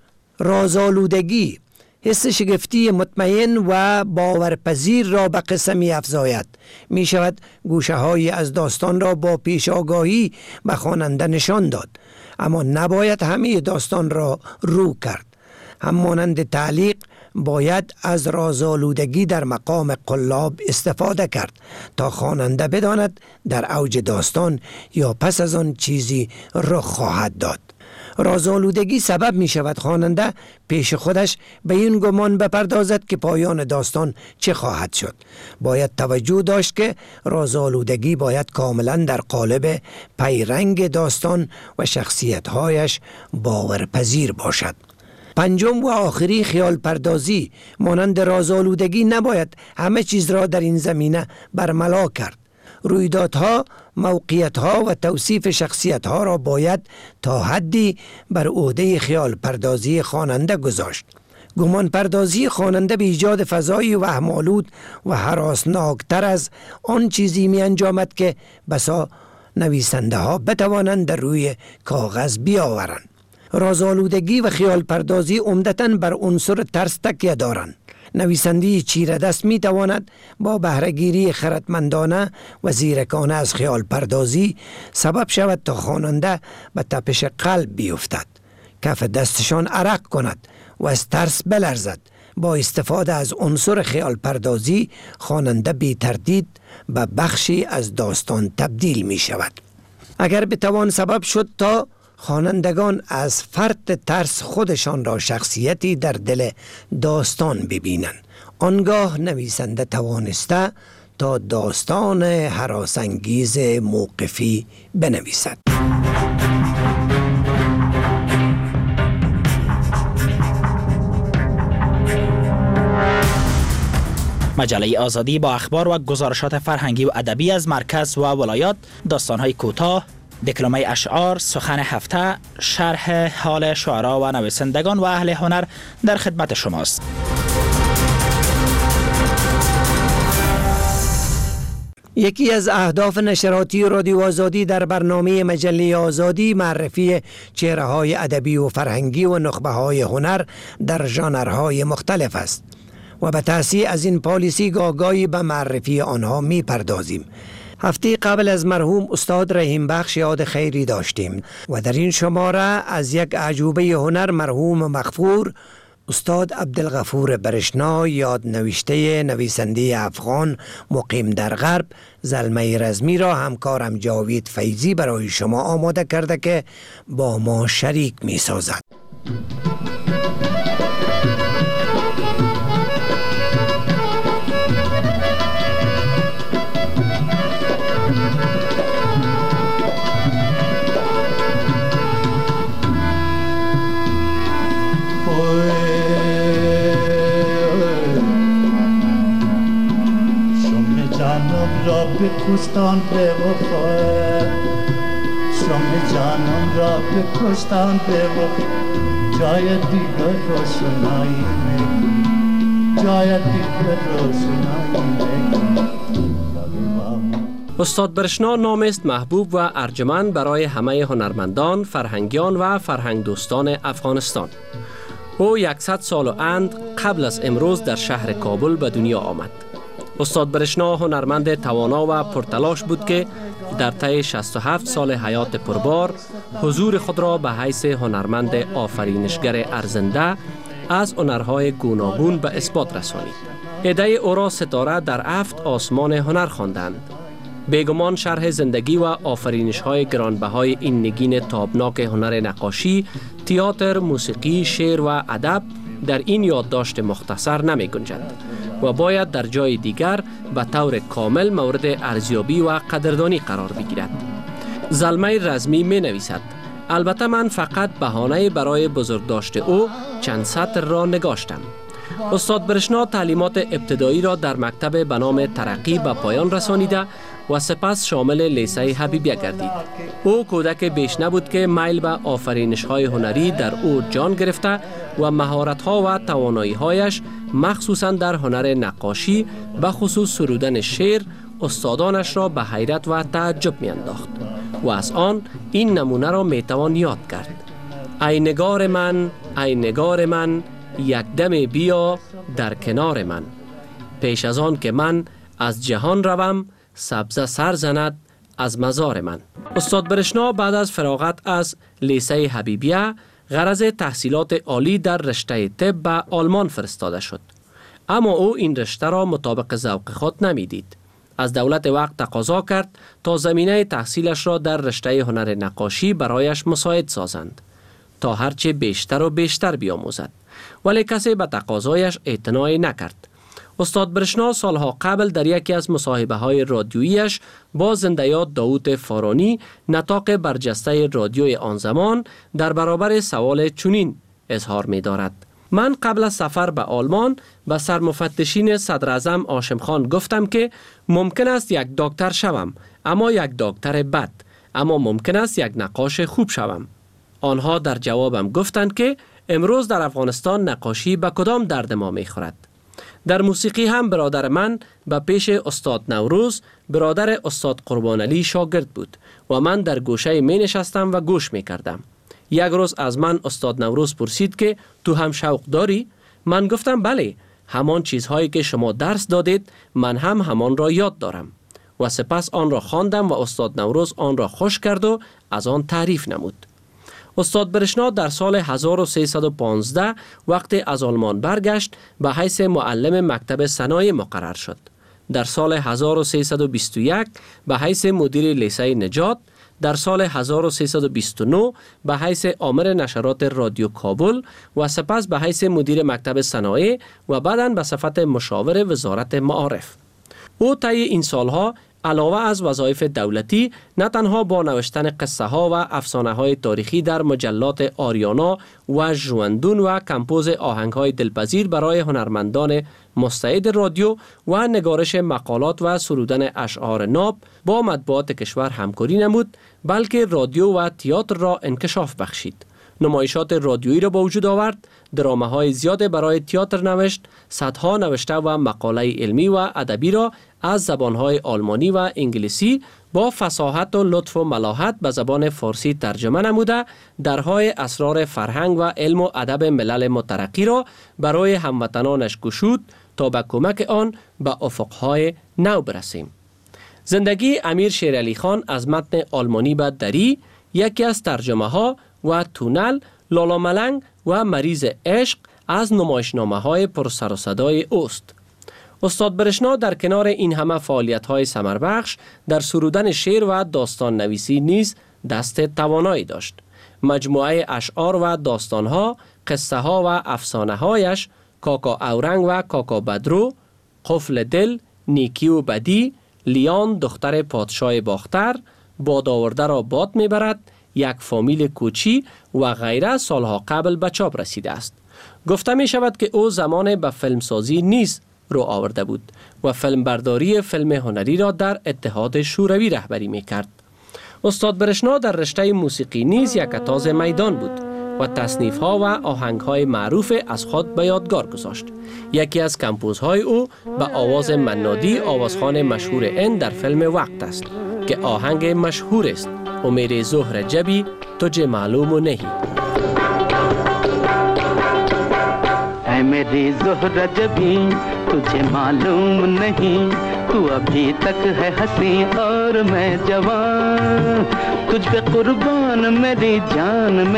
رازآلودگی حس شگفتی مطمئن و باورپذیر را به قصه می افزاید. می شود گوشه هایی از داستان را با پیش آگاهی به خواننده نشان داد، اما نباید همه داستان را رو کرد. همانند تعلیق باید از رازآلودگی در مقام قلاب استفاده کرد تا خواننده بداند در اوج داستان یا پس از آن چیزی رخ خواهد داد. رازآلودگی سبب می شود خواننده پیش خودش به این گمان بپردازد که پایان داستان چه خواهد شد. باید توجه داشت که رازآلودگی باید کاملا در قالب پیرنگ داستان و شخصیت‌هایش باورپذیر باشد. 5 و آخری، خیال پردازی. مانند رازآلودگی نباید همه چیز را در این زمینه برملا کرد. رویدادها، موقعیتها و توصیف شخصیتها را باید تا حدی بر عهده خیال پردازی خواننده گذاشت. گمان پردازی خواننده به ایجاد فضای وهم‌آلود و هراسناکتر از آن چیزی می انجامد که بسا نویسنده ها بتوانند در روی کاغذ بیاورند. رازآلودگی و خیال پردازی عمدتاً بر عنصر ترس تکیه دارند. نویسنده چیره دست می تواند با بهره‌گیری خردمندانه و زیرکانه از خیال پردازی سبب شود تا خواننده به تپش قلب بیفتد، کف دستشان عرق کند و از ترس بلرزد. با استفاده از عنصر خیال پردازی خواننده بی تردید به بخشی از داستان تبدیل می شود. اگر بتوان سبب شد تا خوانندگان از فرط ترس خودشان را شخصیتی در دل داستان ببینند، آنگاه نویسنده توانسته تا داستان هراسانگیز موقفی بنویسد. مجله آزادی با اخبار و گزارشات فرهنگی و ادبی از مرکز و ولایات، داستان‌های کوتاه، دکلمه اشعار، سخن هفته، شرح حال شعرا و نویسندگان و اهل هنر در خدمت شماست. یکی از اهداف نشراتی رادیو آزادی در برنامه مجله آزادی معرفی چهره‌های ادبی و فرهنگی و نخبه‌های هنر در ژانرهای مختلف است و به تأسیس از این پالیسی گاهی به معرفی آنها می پردازیم. هفته قبل از مرحوم استاد رحیم بخش یاد خیری داشتیم و در این شماره از یک اعجوبه هنر مرحوم مغفور استاد عبدالغفور برشنا یاد نوشته نویسنده افغان مقیم در غرب زلمه رزمی را همکارم جاوید فیضی برای شما آماده کرده که با ما شریک می سازد. به کشتان به وفا شم جانم را به کشتان به وفا جای دیگر روشنایی میکنی جای دیگر روشنایی میکنی. استاد برشنا نامی است محبوب و ارجمند برای همه هنرمندان، فرهنگیان و فرهنگ دوستان افغانستان. او 100 سال و اند قبل از امروز در شهر کابل به دنیا آمد. استاد برشنا هنرمند توانا و پرتلاش بود که در طی 67 سال حیات پربار حضور خود را به حیث هنرمند آفرینشگر ارزنده از هنرهای گوناگون به اثبات رسانید. عده او را ستاره در 7 آسمان هنر خواندند. بیگمان شرح زندگی و آفرینش‌های گرانبهای این نگین تابناک هنر نقاشی، تئاتر، موسیقی، شعر و ادب در این یادداشت مختصر نمی گنجد و باید در جای دیگر به طور کامل مورد ارزیابی و قدردانی قرار بگیرد. زلمه رزمی می نویسد: البته من فقط بهانه برای بزرگداشت او چند سطر را نگاشتم. استاد برشنا تعلیمات ابتدایی را در مکتب به نام ترقی به پایان رسانیده و سپس شامل لیسه حبیبیه گردید. او کودک بیش نبود که میل به آفرینش‌های هنری در او جان گرفته و مهارت‌ها و توانایی‌هایش مخصوصاً در هنر نقاشی به خصوص سرودن شعر استادانش را به حیرت و تعجب می‌انداخت و از آن این نمونه را می‌توان یاد کرد: ای نگار من، ای نگار من، یک دم بیا در کنار من. پیش از آن که من از جهان روم، سبزه سر زند از مزار من. استاد برشنا بعد از فراغت از لیسه حبیبیه غرض تحصیلات عالی در رشته طب به آلمان فرستاده شد. اما او این رشته را مطابق ذوق خود نمیدید. از دولت وقت تقاضا کرد تا زمینه تحصیلش را در رشته هنر نقاشی برایش مساعد سازند تا هرچه بیشتر و بیشتر بیاموزد، ولی کسی به تقاضایش اعتنا نکرد. استاد برشنا سالها قبل در یکی از مصاحبه‌های رادیویی‌اش با زنده‌یاد داوود فارانی نطاق برجسته رادیوی آن زمان در برابر سوال چنین اظهار می‌دارد: من قبل از سفر به آلمان به سرمفتشین صدر اعظم هاشم خان گفتم که ممکن است یک دکتر شوم، اما یک دکتر بد، اما ممکن است یک نقاش خوب شوم. آنها در جوابم گفتند که امروز در افغانستان نقاشی به کدام درد ما می‌خورد. در موسیقی هم برادر من به پیش استاد نوروز برادر استاد قربان علی شاگرد بود و من در گوشه می نشستم و گوش می کردم. یک روز از من استاد نوروز پرسید که تو هم شوق داری؟ من گفتم بله، همان چیزهایی که شما درس دادید من هم همان را یاد دارم و سپس آن را خواندم و استاد نوروز آن را خوش کرد و از آن تعریف نمود. استاد برشنا در سال 1315 وقتی از آلمان برگشت به حیث معلم مکتب صنایع مقرر شد. در سال 1321 به حیث مدیر لیسه نجات، در سال 1329 به حیث آمر نشرات رادیو کابل و سپس به حیث مدیر مکتب صنایع و بعداً به صفت مشاور وزارت معارف. او طی این سالها علاوه از وظایف دولتی نه تنها با نوشتن قصه ها و افسانه های تاریخی در مجلات آریانا و ژواندون و کمپوز آهنگ های دلپذیر برای هنرمندان مستعد رادیو و نگارش مقالات و سرودن اشعار ناب با مطبوعات کشور همکاری نمود، بلکه رادیو و تئاتر را انکشاف بخشید. نمایشات رادیویی را با وجود آورد، درامه‌های زیاد برای تئاتر نوشت، صدها نوشته و مقاله علمی و ادبی را از زبان‌های آلمانی و انگلیسی با فصاحت و لطف و ملاحت به زبان فارسی ترجمه نموده، درهای اسرار فرهنگ و علم و ادب ملل مترقی را برای هموطنانش گشود تا به کمک آن به افق‌های نو برسیم. زندگی امیر شیرعلی خان از متن آلمانی به دری، یکی از ترجمه‌ها و تونل، لالا ملنگ و مریض عشق از نمایشنامه‌های پر سر و صدای اوست. استاد برشنا در کنار این همه فعالیت‌های ثمربخش در سرودن شعر و داستان نویسی نیز دست توانایی داشت. مجموعه اشعار و داستان‌ها، قصه‌ها و افسانه‌هایش کاکا اورنگ و کاکا بدرو، قفل دل، نیکی و بدی، لیان دختر پادشاه باختر، باد آورده را باد میبرد، یک فامیل کوچی و غیره سالها قبل به چاپ رسیده است. گفته می شود که او زمان به فیلمسازی نیز رو آورده بود و فیلمبرداری فیلم هنری را در اتحاد شوروی رهبری می کرد. استاد برشنا در رشته موسیقی نیز یک تاز میدان بود و تصنیف ها و آهنگ های معروف از خود به یادگار گذاشت. یکی از کمپوزهای او به آواز منادی آوازخوان مشهور این در فیلم وقت است که آهنگ مشهور است و میره زهر جبی تجھے معلوم نہیں. اے میری زہر جبی تجھے معلوم نہیں تو ابھی تک ہے ہنسی اور میں جوان تجھ پہ قربان میری جان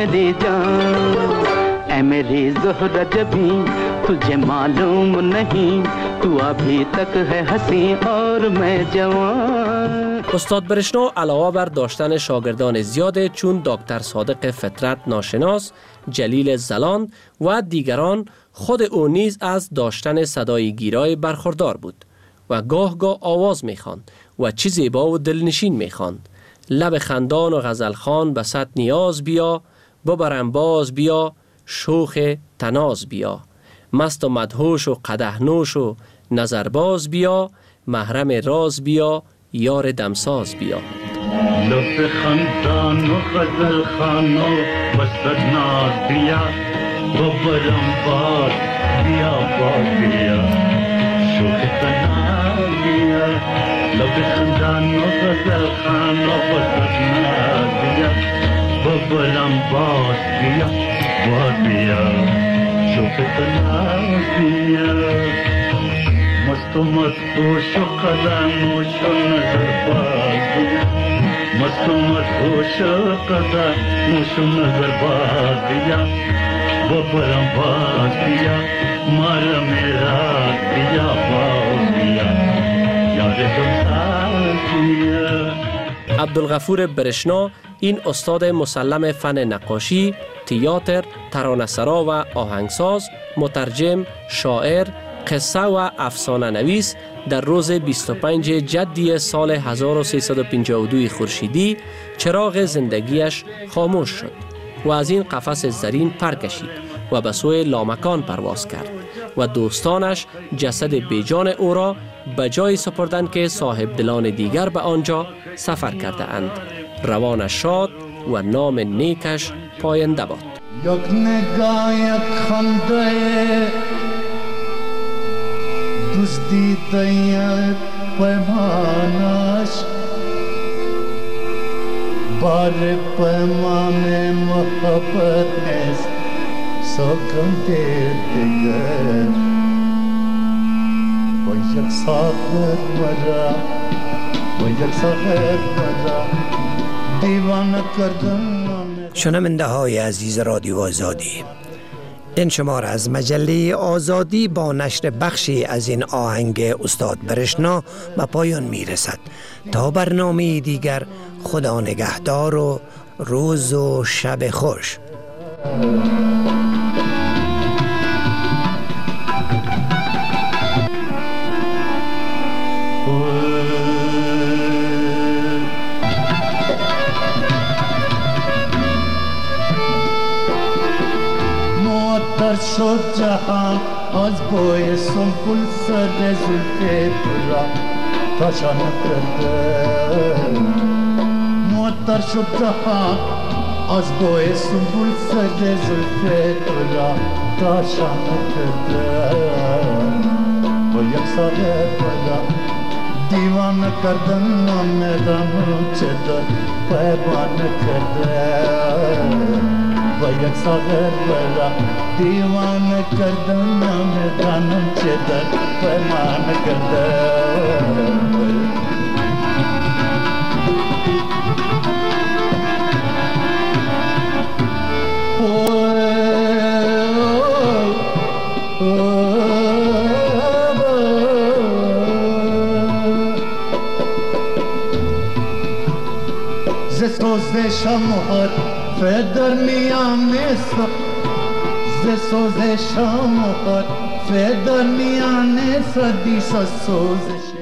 اے میری زہر جبی تجھے معلوم نہیں تو ابھی تک ہے ہنسی اور میں جوان. استاد برشنا علاوه بر داشتن شاگردان زیاد چون دکتر صادق فطرت ناشناس، جلیل زلاند و دیگران، خود او نیز از داشتن صدای گیرای برخوردار بود و گاه آواز می‌خواند و چه زیبا و دلنشین می‌خواند. لب خندان و غزلخوان به صد نیاز بیا، ببرم باز بیا، شوخ تناز بیا، مست و مدهوش و قدح نوش و نظرباز بیا، محرم راز بیا، یار دمساز بیا. لب خندان و غزل خانو بسد ناز بیا ببرم باز بیا باز بیا شوخ تناز بیا لب خندان و غزل خانو بسد ناز بیا ببرم باز بیا باز بیا شوخ تناز بیا مست و مدهوش و قدموش و نظرباز بیا مست و مدهوش و قدموش و نظرباز بیا ببرم باز بیا مارا میرا بیا باز بیا یاد دمساز بیا. عبدالغفور برشنا این استاد مسلم فن نقاشی، تئاتر، ترانه‌سرا و آهنگساز، مترجم، شاعر، قصه و افسانه نویس در روز 25 جدی سال 1352 خورشیدی چراغ زندگیش خاموش شد و از این قفس زرین پر کشید و به سوی لامکان پرواز کرد و دوستانش جسد بیجان او را به جای سپردند که صاحب دلان دیگر به آنجا سفر کرده اند. روانش شاد و نام نیکش پاینده باد. یک نگاه یک خنده دزدیده یک پیمانش بار پیمان محبت نیست سوگند دیگر و یک ساخر مرا و یک ساخر مرا دیوانه کردن. شنونده های عزیز رادیو آزادی، این شماره از مجله آزادی با نشر بخشی از این آهنگ استاد برشنا به پایان می رسد. تا برنامه دیگر خدا نگهدار و روز و شب خوش. معطر شد جهان از بوی سنبل سر زلف تو را تاشا نکرده معطر شد جهان از بوی سنبل سر زلف تو را تاشا نکرده و یک ساله بلا دیوان کردن میدان چه در پیبان کرده و یک ساغر بلا دیوان کردن میدان چه در پیمان کرده سوزش مهر فدر میان است سوزش مهر فدر میان است دیس سوزش